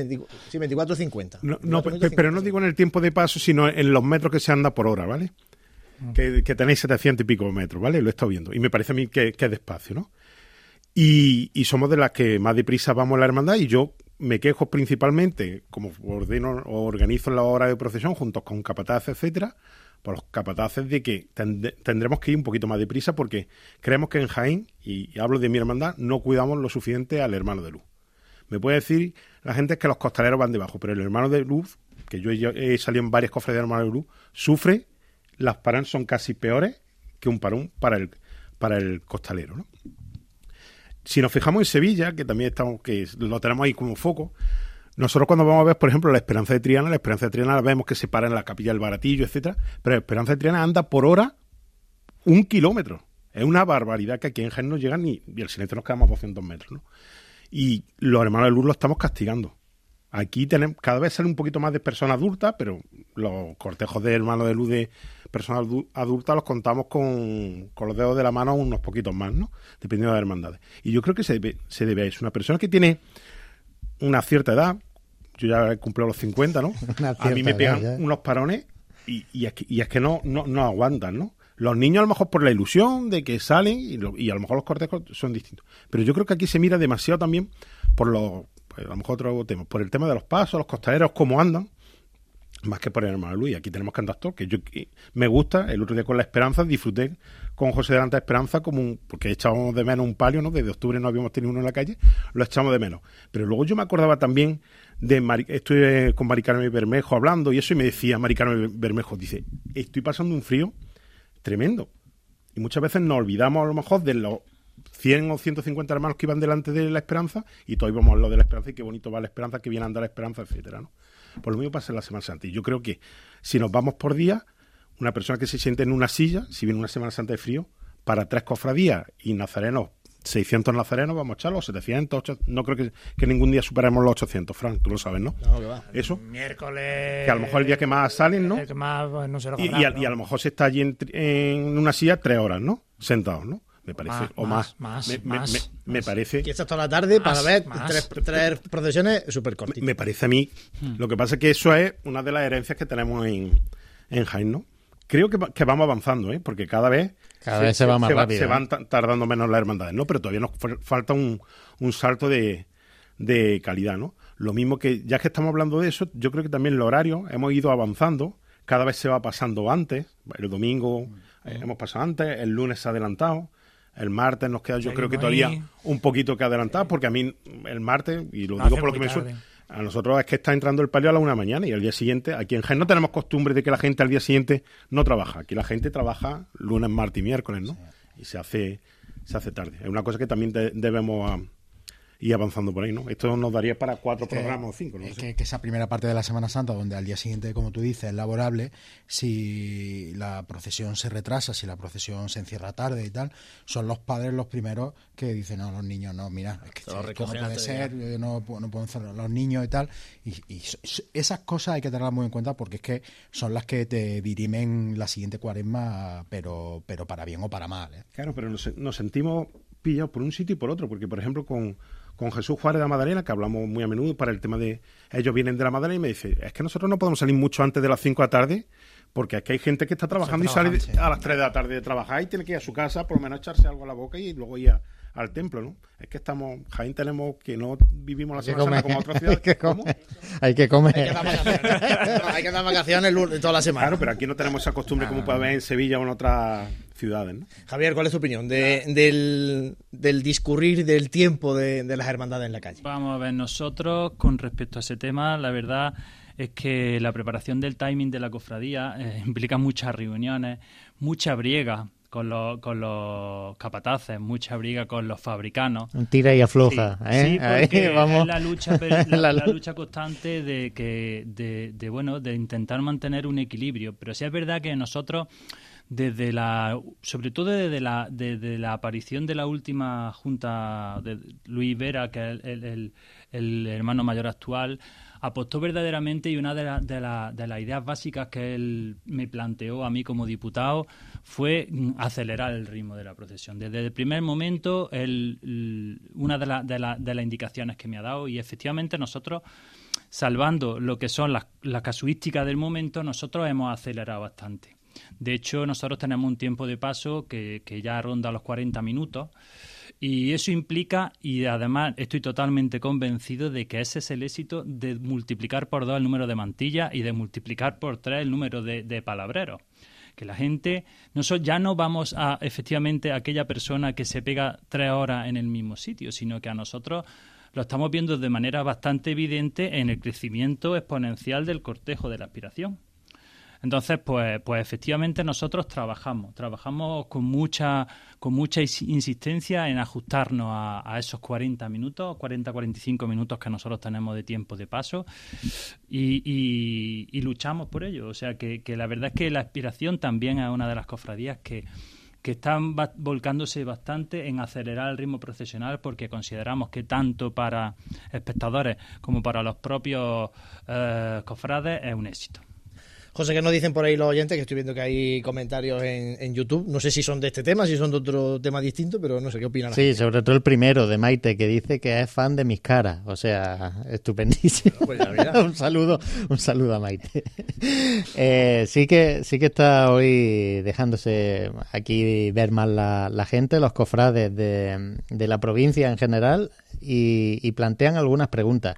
Speaker 1: 24:50.
Speaker 9: Pero no digo en el tiempo de paso, sino en los metros que se anda por hora, ¿vale? Que tenéis 700 y pico metros, ¿vale? Lo he estado viendo. Y me parece a mí que es despacio, ¿no? Y somos de las que más deprisa vamos a la hermandad, y yo me quejo principalmente, como organizo la hora de procesión juntos con capataces, etcétera, por los capataces, de que tendremos que ir un poquito más deprisa, porque creemos que en Jaén, y hablo de mi hermandad, no cuidamos lo suficiente al hermano de luz. Me puede decir la gente que los costaleros van debajo, pero el hermano de luz, que yo he salido en varias cofres de hermano de luz, sufre, las paradas son casi peores que un parón para el costalero, ¿no? Si nos fijamos en Sevilla, que también que lo tenemos ahí como foco, nosotros cuando vamos a ver, por ejemplo, la Esperanza de Triana la vemos que se para en la Capilla del Baratillo, etcétera, pero la Esperanza de Triana anda por hora 1 kilómetro. Es una barbaridad que aquí en Jaén no llegan y el silencio nos quedamos a 200 metros, ¿no? Y los hermanos de luz lo estamos castigando. Aquí cada vez sale un poquito más de personas adultas, pero los cortejos de hermanos de luz de personas adultas los contamos con los dedos de la mano unos poquitos más, ¿no? Dependiendo de las hermandades. Y yo creo que se debe a eso. Una persona que tiene una cierta edad, yo ya he cumplido los 50, ¿no? A mí me pegan unos parones y es que no aguantan, ¿no? Los niños a lo mejor por la ilusión de que salen y a lo mejor los cortejos son distintos. Pero yo creo que aquí se mira demasiado también por a lo mejor otro tema, por el tema de los pasos, los costaleros, cómo andan, más que por el hermano Luis. Aquí tenemos que andar todos, que me gusta. El otro día con la Esperanza disfruté con José Delante de Esperanza porque echábamos de menos un palio, ¿no? Desde octubre no habíamos tenido uno en la calle, lo echamos de menos. Pero luego yo me acordaba también estuve con Mari Carmen Bermejo hablando y eso, y me decía Mari Carmen Bermejo, dice, estoy pasando un frío tremendo. Y muchas veces nos olvidamos a lo mejor de los 100 o 150 hermanos que iban delante de la Esperanza, y todos íbamos a lo de la Esperanza, y qué bonito va la Esperanza, qué bien anda la Esperanza, etcétera, ¿no? Por lo mismo pasa en la Semana Santa. Y yo creo que si nos vamos por día, una persona que se siente en una silla, si viene una Semana Santa de frío, para 3 cofradías y nazarenos, 600 nazarenos, vamos a echar los 700, 800, no creo que ningún día superemos los 800, Frank, tú lo sabes, ¿no?
Speaker 1: No, que va.
Speaker 9: Eso.
Speaker 3: Miércoles.
Speaker 9: Que a lo mejor el día que más salen, ¿no?
Speaker 3: El que más, pues, no se lo
Speaker 9: y a lo mejor se está allí en una silla 3 horas, ¿no? Sentados, ¿no? Me parece, me parece.
Speaker 1: Y estás toda la tarde para ver tres procesiones súper cortitas.
Speaker 9: Me parece a mí. Lo que pasa es que eso es una de las herencias que tenemos en Jaén, ¿no? Creo que vamos avanzando, ¿eh? Porque cada vez
Speaker 2: se va más rápido.
Speaker 9: Se van tardando menos las hermandades, ¿no? Pero todavía nos falta un salto de calidad, ¿no? Lo mismo que, ya que estamos hablando de eso, yo creo que también el horario hemos ido avanzando. Cada vez se va pasando antes. El domingo hemos pasado antes, el lunes se ha adelantado. El martes nos queda, yo creo que todavía un poquito que adelantar, porque a mí el martes, y lo digo por lo que me suena, a nosotros es que está entrando el palio a la 1 de la mañana y al día siguiente, aquí en Jaén no tenemos costumbre de que la gente al día siguiente no trabaja. Aquí la gente trabaja lunes, martes y miércoles, ¿no? Sí. Y se hace tarde. Es una cosa que también debemos y avanzando por ahí, ¿no? Esto nos daría para 4 programas o 5, ¿no?
Speaker 4: Que esa primera parte de la Semana Santa, donde al día siguiente, como tú dices, es laborable, si la procesión se retrasa, si la procesión se encierra tarde y tal, son los padres los primeros que dicen, no, los niños no, mira, es que no puede ser, no pueden ser los niños y tal, y esas cosas hay que tenerlas muy en cuenta porque es que son las que te dirimen la siguiente cuaresma, pero para bien o para mal, ¿eh?
Speaker 9: Claro, pero nos sentimos pillados por un sitio y por otro, porque por ejemplo con Jesús Juárez de la Magdalena, que hablamos muy a menudo para el tema de ellos vienen de la Magdalena, y me dice, es que nosotros no podemos salir mucho antes de las 5 de la tarde, porque es que hay gente que está trabajando y sale a las 3 de la tarde de trabajar y tiene que ir a su casa, por lo menos echarse algo a la boca y luego ir al templo, ¿no? Es que Jaén tenemos que no vivimos la Semana Santa como otras ciudades.
Speaker 2: Hay que comer.
Speaker 1: Hay que dar vacaciones toda la semana.
Speaker 9: Claro, pero aquí no tenemos esa costumbre como puede haber en Sevilla o en otras ciudades, ¿no?
Speaker 1: Javier, ¿cuál es tu opinión del discurrir del tiempo de las hermandades en la calle?
Speaker 10: Vamos a ver, nosotros con respecto a ese tema, la verdad es que la preparación del timing de la cofradía implica muchas reuniones, mucha briega con los capataces, mucha briga con los fabricanos.
Speaker 2: Un tira y afloja,
Speaker 10: sí,
Speaker 2: ¿eh?
Speaker 10: Sí, porque
Speaker 2: ahí, vamos.
Speaker 10: Es la lucha, la lucha constante de intentar mantener un equilibrio. Pero sí es verdad que nosotros, sobre todo desde la aparición de la última junta de Luis Vera, que es el hermano mayor actual, apostó verdaderamente, y una de las ideas básicas que él me planteó a mí como diputado fue acelerar el ritmo de la procesión. Desde el primer momento, una de las indicaciones que me ha dado, y efectivamente nosotros, salvando lo que son las casuísticas del momento, nosotros hemos acelerado bastante. De hecho, nosotros tenemos un tiempo de paso que ya ronda los 40 minutos, y eso implica, y además estoy totalmente convencido de que ese es el éxito, de multiplicar por 2 el número de mantillas y de multiplicar por 3 el número de palabreros. Que la gente, ya no vamos a efectivamente a aquella persona que se pega 3 horas en el mismo sitio, sino que a nosotros lo estamos viendo de manera bastante evidente en el crecimiento exponencial del cortejo de la aspiración. Entonces, pues efectivamente nosotros trabajamos con mucha insistencia en ajustarnos a esos 45 minutos que nosotros tenemos de tiempo de paso, y luchamos por ello. O sea, que la verdad es que la aspiración también es una de las cofradías que están volcándose bastante en acelerar el ritmo procesional, porque consideramos que tanto para espectadores como para los propios cofrades es un éxito.
Speaker 1: José, ¿qué nos dicen por ahí los oyentes? Que estoy viendo que hay comentarios en YouTube. No sé si son de este tema, si son de otro tema distinto, pero no sé qué opinan.
Speaker 2: Sí, sobre todo el primero, de Maite, que dice que es fan de mis caras. O sea, estupendísimo. Pues ya, mira. un saludo a Maite. Sí que está hoy dejándose aquí ver más la gente, los cofrades de la provincia en general, y plantean algunas preguntas.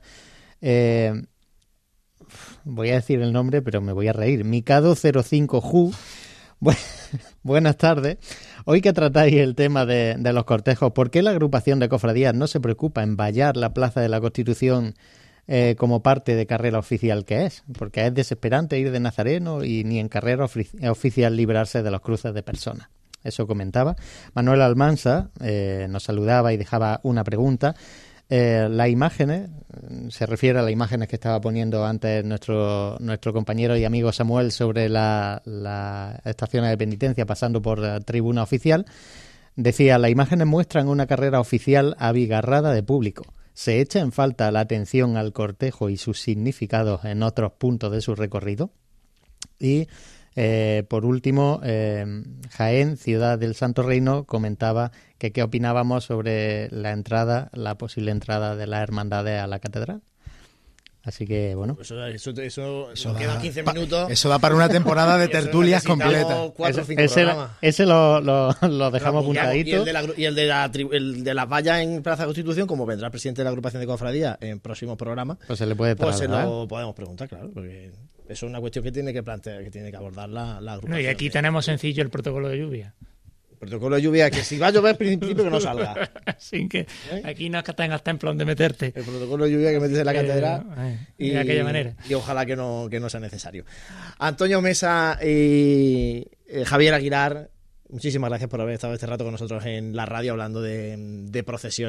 Speaker 2: Voy a decir el nombre, pero me voy a reír. Mikado05Ju. Buenas tardes. Hoy que tratáis el tema de los cortejos, ¿por qué la agrupación de cofradías no se preocupa en vallar la Plaza de la Constitución como parte de carrera oficial que es? Porque es desesperante ir de nazareno y ni en carrera oficial librarse de los cruces de personas. Eso comentaba. Manuel Almanza nos saludaba y dejaba una pregunta. Las imágenes, se refiere a las imágenes que estaba poniendo antes nuestro compañero y amigo Samuel sobre las estaciones de penitencia pasando por la tribuna oficial. Decía, las imágenes muestran una carrera oficial abigarrada de público. ¿Se echa en falta la atención al cortejo y sus significados en otros puntos de su recorrido? Y por último, Jaén, Ciudad del Santo Reino, comentaba que qué opinábamos sobre la posible entrada de las hermandades a la catedral. Así que, bueno.
Speaker 1: Eso quedan 15 minutos.
Speaker 4: Eso da para una temporada de tertulias completa.
Speaker 2: Ese lo dejamos apuntadito.
Speaker 1: Y el de las vallas en Plaza de Constitución, como vendrá el presidente de la agrupación de cofradías en próximos programas,
Speaker 2: pues se le puede trasladar.
Speaker 1: Pues se lo podemos preguntar, claro, porque eso es una cuestión que tiene que plantear, que tiene que abordar la agrupación.
Speaker 3: No, y aquí tenemos sencillo el protocolo de lluvia.
Speaker 1: El protocolo de lluvia, que si va a llover, en principio que no salga.
Speaker 3: Sin que aquí no es que tengas templo donde meterte.
Speaker 1: El protocolo de lluvia que metes en la catedral
Speaker 3: y de aquella manera.
Speaker 1: Y ojalá que no sea necesario. Antonio Mesa y Javier Aguilar, muchísimas gracias por haber estado este rato con nosotros en la radio hablando de procesiones.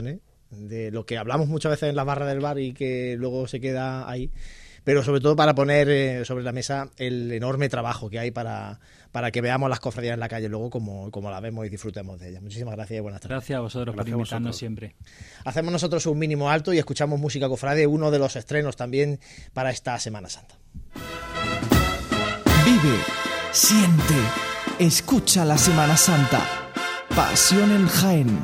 Speaker 1: de lo que hablamos muchas veces en la barra del bar y que luego se queda ahí, pero sobre todo para poner sobre la mesa el enorme trabajo que hay para que veamos las cofradías en la calle luego como la vemos y disfrutemos de ellas. Muchísimas gracias y buenas tardes.
Speaker 10: Gracias a vosotros por invitarnos siempre.
Speaker 1: Hacemos nosotros un mínimo alto y escuchamos música cofrade, uno de los estrenos también para esta Semana Santa.
Speaker 8: Vive, siente, escucha la Semana Santa. Pasión en Jaén.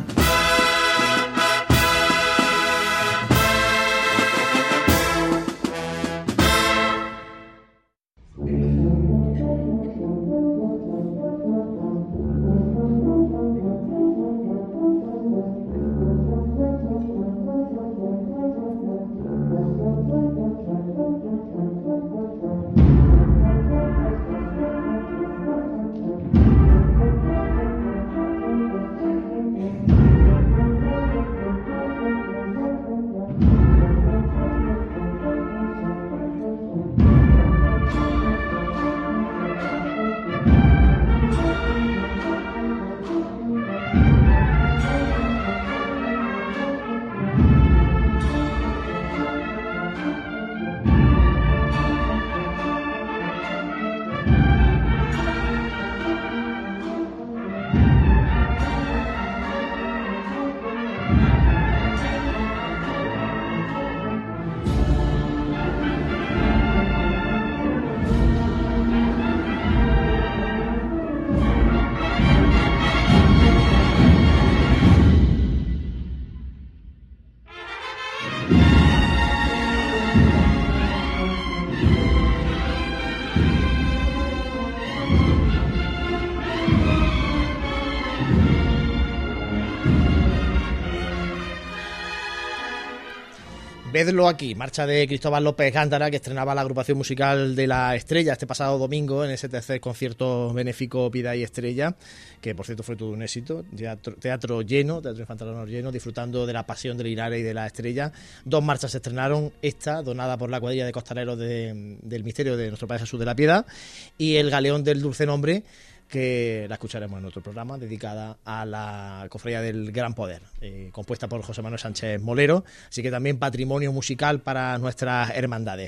Speaker 1: Vedlo aquí, marcha de Cristóbal López Gándara, que estrenaba la agrupación musical de La Estrella este pasado domingo en ese tercer concierto benéfico Vida y Estrella, que por cierto fue todo un éxito. Teatro lleno, Teatro Infantil Honor lleno, disfrutando de la Pasión de Linares y de La Estrella. 2 marchas se estrenaron, esta donada por la cuadrilla de costaleros del Misterio de Nuestro Padre Jesús de la Piedad, y El Galeón del Dulce Nombre, que la escucharemos en otro programa, dedicada a la Cofradía del Gran Poder, compuesta por José Manuel Sánchez Molero, así que también patrimonio musical para nuestras hermandades.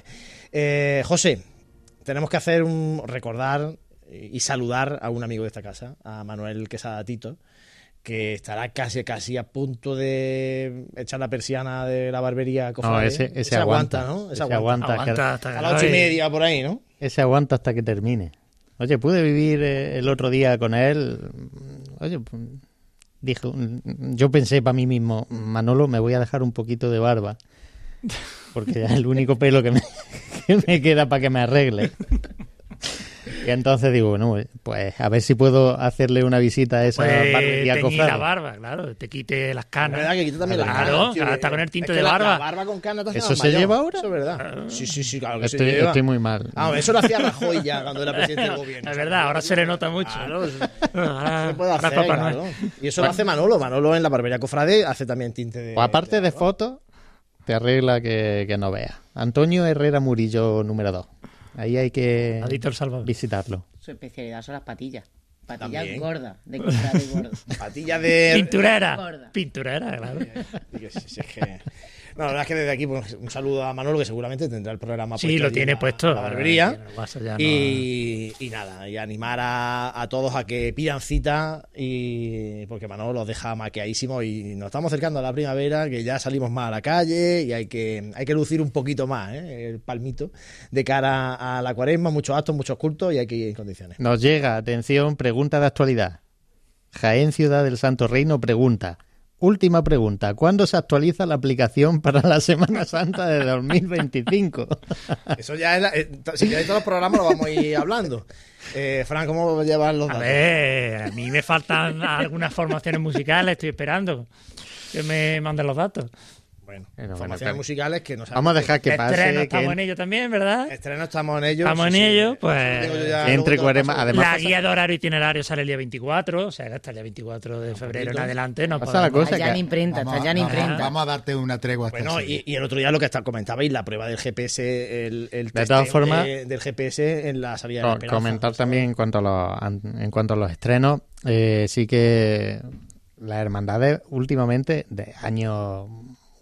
Speaker 1: José, tenemos que recordar y saludar a un amigo de esta casa, a Manuel Quesada Tito, que estará casi a punto de echar la persiana de la barbería cofrade.
Speaker 2: No, ese aguanta,
Speaker 1: ¿no?
Speaker 2: Ese aguanta
Speaker 1: hasta a las 8:30 por ahí, ¿no?
Speaker 2: Ese aguanta hasta que termine. Oye, pude vivir el otro día con él. Oye, dijo, yo pensé para mí mismo, Manolo, me voy a dejar un poquito de barba, porque es el único pelo que me queda para que me arregle. Y entonces digo, bueno, pues a ver si puedo hacerle una visita a esa barbería cofrade.
Speaker 3: La barba, claro, te quite las canas.
Speaker 1: ¿Verdad que quita también las
Speaker 3: canas? Claro, hasta con el tinte de barba.
Speaker 1: La barba con canas te
Speaker 2: ¿Eso se lleva ahora?
Speaker 1: Eso es verdad. Sí, claro que se lleva.
Speaker 2: Estoy muy mal.
Speaker 1: Eso lo hacía Rajoy ya cuando era presidente del gobierno.
Speaker 3: Es verdad, ahora se le nota mucho.
Speaker 1: Claro, se puede hacer, claro. Y eso lo hace Manolo. Manolo en la barbería cofrade hace también tinte de...
Speaker 2: Pues aparte de fotos, te arregla que no veas. Antonio Herrera Murillo, número 2. Ahí hay que visitarlo.
Speaker 5: Su especialidad son las patillas. Patillas gordas, de cofrade gordo.
Speaker 1: Patillas de...
Speaker 3: Pinturera. Pinturera, claro. No, la verdad es que desde aquí pues, un saludo a Manolo, que seguramente tendrá el programa puesto. Sí, lo tiene puesto.
Speaker 1: La barbería. Y nada, y animar a todos a que pidan cita, porque Manolo los deja maqueadísimos y nos estamos acercando a la primavera, que ya salimos más a la calle y hay que lucir un poquito más el palmito de cara a la Cuaresma, muchos actos, muchos cultos y hay que ir en condiciones.
Speaker 2: Nos llega, atención, pregunta de actualidad. Jaén, Ciudad del Santo Reino, pregunta. Última pregunta, ¿cuándo se actualiza la aplicación para la Semana Santa de 2025?
Speaker 1: Eso ya es si queréis todos los programas lo vamos a ir hablando. Fran, ¿cómo llevas los datos?
Speaker 3: A mí me faltan algunas formaciones musicales, estoy esperando que me manden los datos.
Speaker 1: Bueno, formaciones musicales que no sabemos.
Speaker 2: Vamos a dejar que pase.
Speaker 3: Estreno estamos en ello también, ¿verdad?
Speaker 1: Estreno estamos en ello.
Speaker 3: Estamos en ello, pues...
Speaker 2: Entre Cuaresma, además...
Speaker 3: La guía de horario itinerario sale el día 24, o sea, hasta el día 24 de febrero en adelante. No
Speaker 2: pasa la cosa
Speaker 5: ya ni imprenta,
Speaker 4: Vamos a darte una tregua.
Speaker 1: Bueno, y el otro día lo que comentabais, la prueba del GPS, el
Speaker 2: de todas formas,
Speaker 1: del GPS en la salida de la Esperanza.
Speaker 2: Comentar también en cuanto a los estrenos, sí que las hermandades últimamente, de años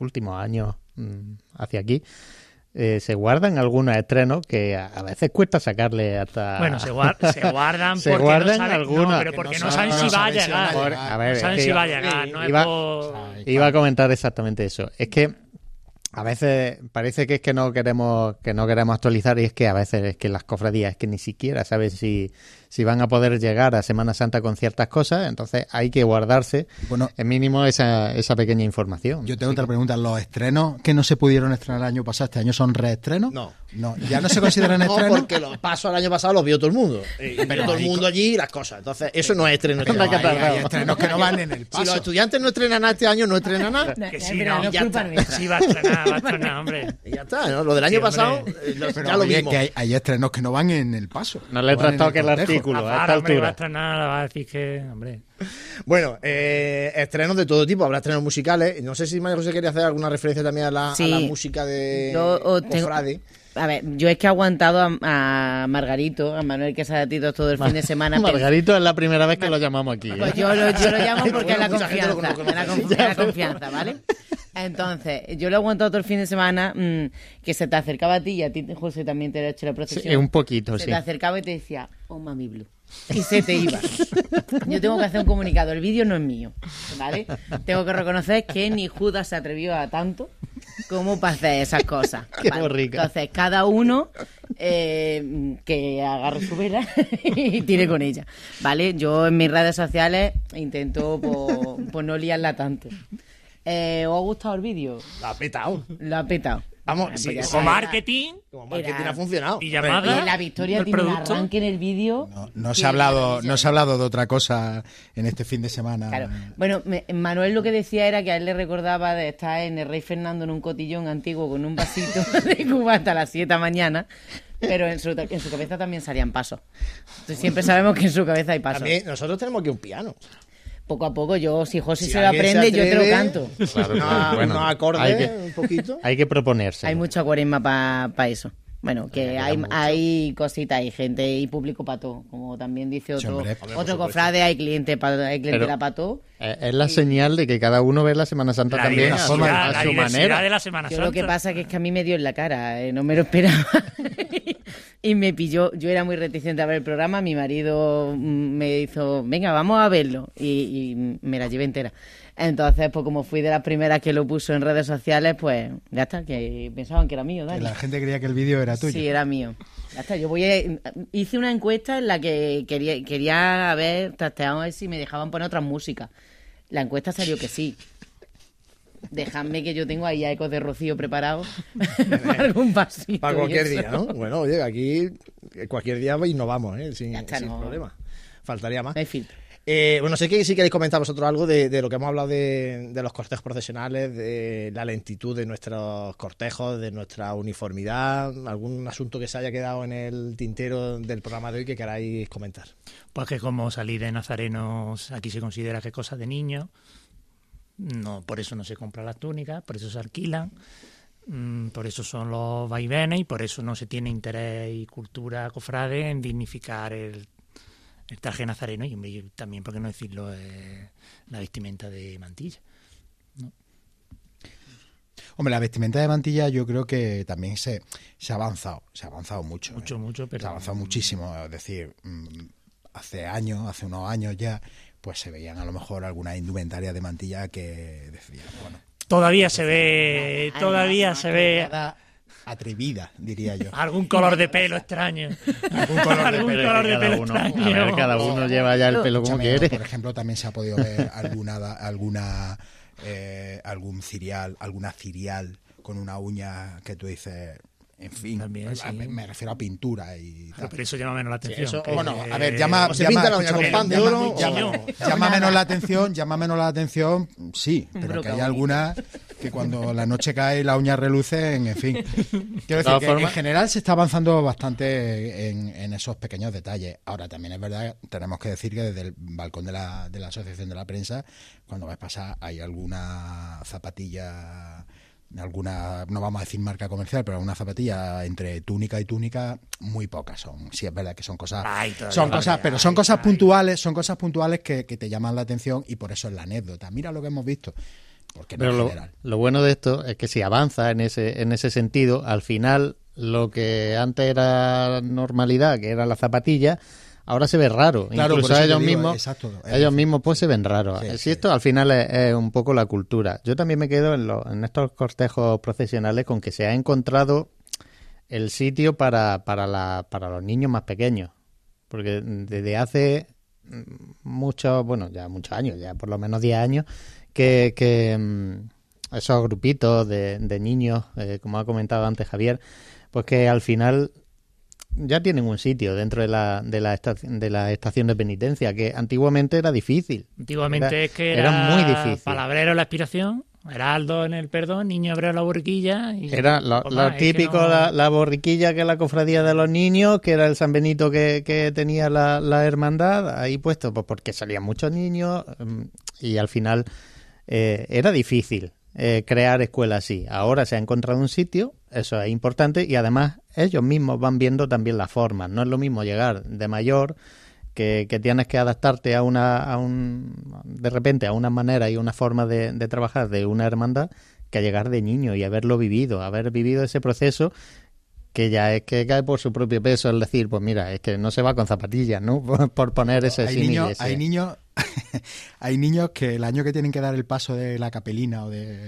Speaker 2: últimos años hacia aquí, se guardan algunos estrenos que a veces cuesta sacarle hasta...
Speaker 3: Bueno, se guardan
Speaker 2: se
Speaker 3: porque
Speaker 2: guardan
Speaker 3: no saben,
Speaker 2: algunos,
Speaker 3: no, pero porque no saben si va a llegar.
Speaker 2: A ver,
Speaker 3: no saben si va a llegar. No
Speaker 2: iba a comentar exactamente eso. Es que a veces parece que es que no queremos actualizar, y es que a veces es que las cofradías es que ni siquiera saben si van a poder llegar a Semana Santa con ciertas cosas, entonces hay que guardarse en mínimo esa pequeña información.
Speaker 4: Yo tengo otra pregunta. ¿Los estrenos que no se pudieron estrenar el año pasado, este año son reestrenos?
Speaker 1: No,
Speaker 4: ¿ya no se consideran estrenos?
Speaker 1: No, porque los pasos el año pasado los vio todo el mundo. Pero todo el mundo allí las cosas. Entonces, eso no es estreno.
Speaker 4: Hay estrenos que no van en el paso.
Speaker 1: Si los estudiantes no estrenan nada este año, no estrenan nada.
Speaker 3: Que sí, no, ya está. Sí va a estrenar, hombre.
Speaker 1: Y ya está, ¿no? Lo del año pasado, ya lo vimos.
Speaker 4: Que hay estrenos que no van en el paso.
Speaker 2: No le trastoque el artículo a esta altura.
Speaker 3: Va a estrenar, va a decir que, hombre.
Speaker 1: Bueno, estrenos de todo tipo, habrá estrenos musicales. No sé si María José quería hacer alguna referencia también a la música de Cofrade.
Speaker 5: A ver, yo es que he aguantado a Margarito, a Manuel Quesadatitos todo el fin de semana.
Speaker 2: Margarito es la primera vez que lo llamamos aquí.
Speaker 5: Pues yo lo llamo porque es la confianza, ¿vale? Entonces, yo lo he aguantado todo el fin de semana, que se te acercaba a ti, y a ti, José, también te he hecho la procesión.
Speaker 2: Sí, un poquito,
Speaker 5: se te acercaba y te decía, oh, mami blue. Y se te iba. Yo tengo que hacer un comunicado. El vídeo no es mío, ¿vale? Tengo que reconocer que ni Judas se atrevió a tanto como para hacer esas cosas.
Speaker 2: Qué
Speaker 5: ¿vale?
Speaker 2: borrica.
Speaker 5: Entonces, cada uno que agarre su vela y tire con ella, ¿vale? Yo en mis redes sociales intento pues no liarla tanto. ¿Os ha gustado el vídeo?
Speaker 1: Lo ha petado.
Speaker 3: Vamos, como marketing
Speaker 1: ha funcionado.
Speaker 3: Y llamada.
Speaker 5: Y la Victoria tiene un arranque en el vídeo.
Speaker 4: No se ha hablado de otra cosa en este fin de semana.
Speaker 5: Claro. Bueno, Manuel lo que decía era que a él le recordaba de estar en el Rey Fernando en un cotillón antiguo con un vasito de Cuba hasta las 7 de la mañana. Pero en su cabeza también salían pasos. Entonces, siempre sabemos que en su cabeza hay pasos.
Speaker 1: También nosotros tenemos aquí un piano.
Speaker 5: Poco a poco, si José se lo aprende, yo te lo canto.
Speaker 2: Claro,
Speaker 1: no acorde un poquito.
Speaker 2: Hay que proponerse.
Speaker 5: Hay mucha cuaresma para eso. Bueno, que hay cositas, hay gente y público para todo. Como también dice otro cofrade, hay clientela para todo.
Speaker 2: Es la señal de que cada uno ve la Semana Santa también a su manera.
Speaker 3: De la Semana Santa.
Speaker 5: Lo que pasa es que a mí me dio en la cara, no me lo esperaba. Y me pilló. Yo era muy reticente a ver el programa. Mi marido me hizo, venga, vamos a verlo. Y me la llevé entera. Entonces, pues como fui de las primeras que lo puso en redes sociales, pues ya está, que pensaban que era mío, Dani.
Speaker 4: Que la gente creía que el vídeo era tuyo.
Speaker 5: Sí, era mío. Ya está, hice una encuesta en la que quería haber trasteado a ver si me dejaban poner otras músicas. La encuesta salió que sí. Dejadme que yo tengo ahí a Ecos de Rocío preparados para algún pasito.
Speaker 1: Para cualquier día, ¿no? Bueno, oye, aquí cualquier día innovamos, sin problema. Faltaría más.
Speaker 5: No hay filtro.
Speaker 1: Bueno, sé que sí queréis comentar vosotros algo de lo que hemos hablado de los cortejos procesionales, de la lentitud de nuestros cortejos, de nuestra uniformidad, algún asunto que se haya quedado en el tintero del programa de hoy que queráis comentar.
Speaker 3: Pues que como salir de nazarenos aquí se considera que es cosa de niños, no, por eso no se compran las túnicas, por eso se alquilan, por eso son los vaivenes y por eso no se tiene interés y cultura cofrade en dignificar el traje nazareno y también, por qué no decirlo, la vestimenta de mantilla, ¿no?
Speaker 4: Hombre, la vestimenta de mantilla yo creo que también se ha avanzado mucho.
Speaker 3: Mucho, pero...
Speaker 4: Se ha avanzado muchísimo, es decir, hace unos años ya, pues se veían a lo mejor algunas indumentarias de mantilla que decían, bueno...
Speaker 3: Todavía se ve...
Speaker 4: Atrevida, diría yo.
Speaker 3: Algún color de pelo extraño.
Speaker 2: Algún color de pelo extraño. A ver, cada uno lleva ya el pelo como quiere.
Speaker 4: Por ejemplo, también se ha podido ver algún cirial, alguna cirial con una uña que tú dices... En fin,
Speaker 3: también, sí.
Speaker 4: Me refiero a pintura y tal.
Speaker 3: Pero eso llama menos la atención.
Speaker 1: Sí,
Speaker 4: bueno, a ver, llama menos la atención, sí, pero que hay algunas que cuando la noche cae y las uñas relucen, en fin. Quiero decir que en general se está avanzando bastante en esos pequeños detalles. Ahora, también es verdad, tenemos que decir que desde el balcón de la Asociación de la Prensa, cuando ves pasar, hay alguna zapatilla... no vamos a decir marca comercial, pero alguna zapatilla entre túnica y túnica, muy pocas son. Sí, es verdad que son cosas puntuales, que te llaman la atención y por eso es la anécdota. Mira lo que hemos visto. porque
Speaker 2: Pero
Speaker 4: no es general.
Speaker 2: lo bueno de esto es que si avanza en ese sentido, al final lo que antes era normalidad, que eran las zapatillas, ahora se ve raro.
Speaker 4: Claro,
Speaker 2: Incluso
Speaker 4: por eso te
Speaker 2: ellos
Speaker 4: digo,
Speaker 2: mismos,
Speaker 4: exacto,
Speaker 2: pues se ven raros.
Speaker 4: Sí,
Speaker 2: Si
Speaker 4: sí.
Speaker 2: esto al final es un poco la cultura. Yo también me quedo en estos cortejos profesionales con que se ha encontrado el sitio para los niños más pequeños. Porque desde hace muchos años, ya por lo menos 10 años, que esos grupitos de niños, como ha comentado antes Javier, pues que al final ya tienen un sitio dentro de la estación de penitencia, que antiguamente era difícil.
Speaker 3: Antiguamente
Speaker 2: era muy difícil.
Speaker 3: Palabrero la aspiración, Heraldo en el perdón, Niño Hebreo la borriquilla. Y
Speaker 2: era lo típico, la borriquilla, que es la cofradía de los niños, que era el San Benito que tenía la hermandad ahí puesto, pues porque salían muchos niños y al final era difícil crear escuelas así. Ahora se ha encontrado un sitio, eso es importante, y además ellos mismos van viendo también las formas. No es lo mismo llegar de mayor, que tienes que adaptarte de repente a una manera y una forma de trabajar de una hermandad, que llegar de niño y haber vivido ese proceso, que ya es que cae por su propio peso, es decir, pues mira, es que no se va con zapatillas, ¿no? Por poner ese símil.
Speaker 4: Hay niños que el año que tienen que dar el paso de la capelina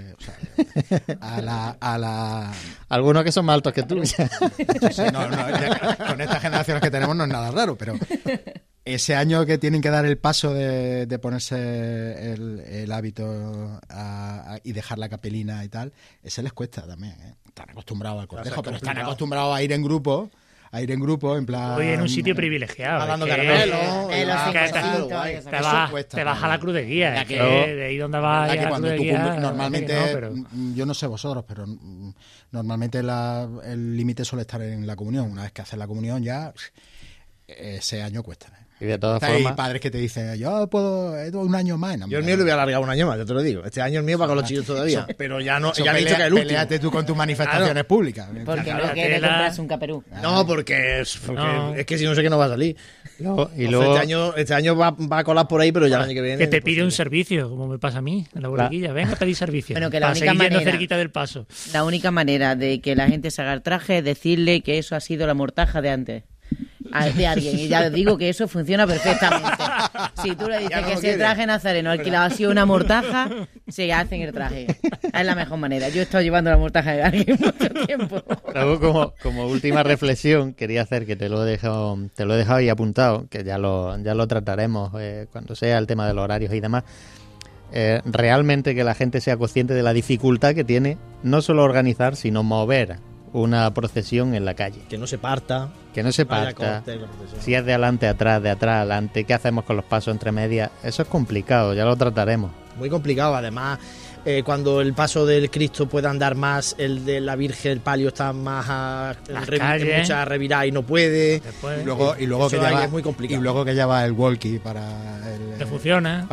Speaker 4: a la
Speaker 2: algunos que son más altos que tú.
Speaker 4: Sí, con estas generaciones que tenemos no es nada raro, pero ese año que tienen que dar el paso de ponerse el hábito y dejar la capelina y tal, ese les cuesta también, ¿eh? Están acostumbrados al cortejo, pero están acostumbrados a ir en grupo, en plan...
Speaker 3: Hoy en un sitio privilegiado.
Speaker 1: Hablando caramelo.
Speaker 3: Te vas a la cruz de guía.
Speaker 4: Que
Speaker 3: de ahí donde vas a la cruz de guía.
Speaker 4: Normalmente, yo no sé vosotros, pero normalmente el límite suele estar en la comunión. Una vez que haces la comunión ya, ese año cuesta.
Speaker 2: Y de todas
Speaker 4: hay
Speaker 2: formas,
Speaker 4: padres que te dicen, yo puedo un año más.
Speaker 1: Yo el mío lo voy a alargar un año más, yo te lo digo. Este año el mío va con los chillos todavía. Pero ya no, ya han dicho que es el último.
Speaker 4: Peleate tú con tus manifestaciones públicas.
Speaker 5: Porque no quieres comprarse un caperú.
Speaker 1: No, porque es que si no sé que no va a salir.
Speaker 2: Y luego
Speaker 1: Este año va a colar por ahí, pero ya el año que viene...
Speaker 3: Que te pide un servicio, como me pasa a mí, en la borriquilla. Venga a pedir servicio.
Speaker 5: Bueno, que la
Speaker 3: para
Speaker 5: única
Speaker 3: seguir yendo
Speaker 5: manera,
Speaker 3: cerquita del paso.
Speaker 5: La única manera de que la gente se haga el traje es decirle que eso ha sido la mortaja de antes. De alguien, y ya os digo que eso funciona perfectamente. Si tú le dices que ese traje nazareno alquilado ha sido una mortaja, se hacen el traje. Es la mejor manera. Yo he estado llevando la mortaja de alguien mucho tiempo.
Speaker 2: Luego, como última reflexión, quería hacer, que te lo he dejado ahí apuntado, que ya lo trataremos cuando sea el tema de los horarios y demás. Realmente que la gente sea consciente de la dificultad que tiene no solo organizar, sino mover una procesión en la calle.
Speaker 1: Que no se parta.
Speaker 2: Si es de adelante a atrás, de atrás a adelante, ¿qué hacemos con los pasos entre medias? Eso es complicado, ya lo trataremos.
Speaker 1: Muy complicado, además, cuando el paso del Cristo puede andar más, el de la Virgen, el palio está más mucha revirada y no puede.
Speaker 4: Y luego que ya va,
Speaker 1: es muy complicado.
Speaker 4: Y luego que ya va el walkie para
Speaker 3: te funciona.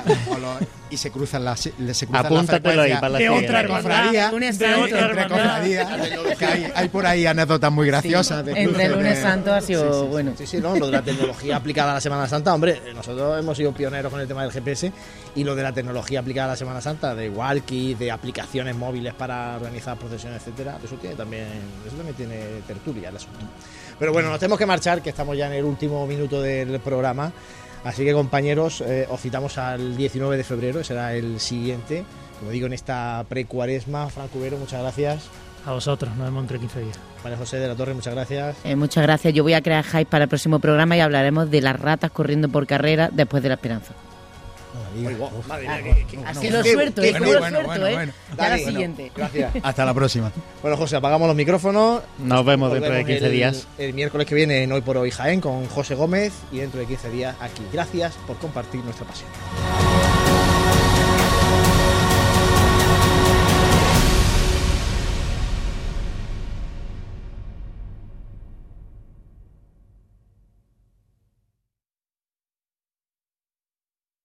Speaker 4: Y se cruzan las
Speaker 2: apúntatelo ahí para la
Speaker 3: de
Speaker 2: siguiente.
Speaker 3: otra cofradía,
Speaker 4: entre cofradías. Hay por ahí anécdotas muy graciosas.
Speaker 5: Sí, entre el lunes santo ha sido bueno.
Speaker 1: Sí, no, lo de la tecnología aplicada a la Semana Santa, hombre, nosotros hemos sido pioneros con el tema del GPS, y lo de la tecnología aplicada a la Semana Santa, de walkie, de aplicaciones móviles para organizar procesiones, etcétera, eso también tiene tertulia el asunto. Pero bueno, nos tenemos que marchar, que estamos ya en el último minuto del programa. Así que, compañeros, os citamos al 19 de febrero, será el siguiente. Como digo, en esta pre-cuaresma. Fran Cubero, muchas gracias.
Speaker 3: A vosotros, nos vemos entre 15 días.
Speaker 1: María José de la Torre, muchas gracias.
Speaker 5: Muchas gracias. Yo voy a crear hype para el próximo programa y hablaremos de las ratas corriendo por carrera después de la Esperanza. Así lo suelto, Ya la siguiente.
Speaker 1: Gracias.
Speaker 4: Hasta la próxima.
Speaker 1: Bueno, José, apagamos los micrófonos.
Speaker 2: Nos vemos dentro de 15 días.
Speaker 1: El miércoles que viene en Hoy por Hoy Jaén con José Gómez, y dentro de 15 días aquí. Gracias por compartir nuestra pasión.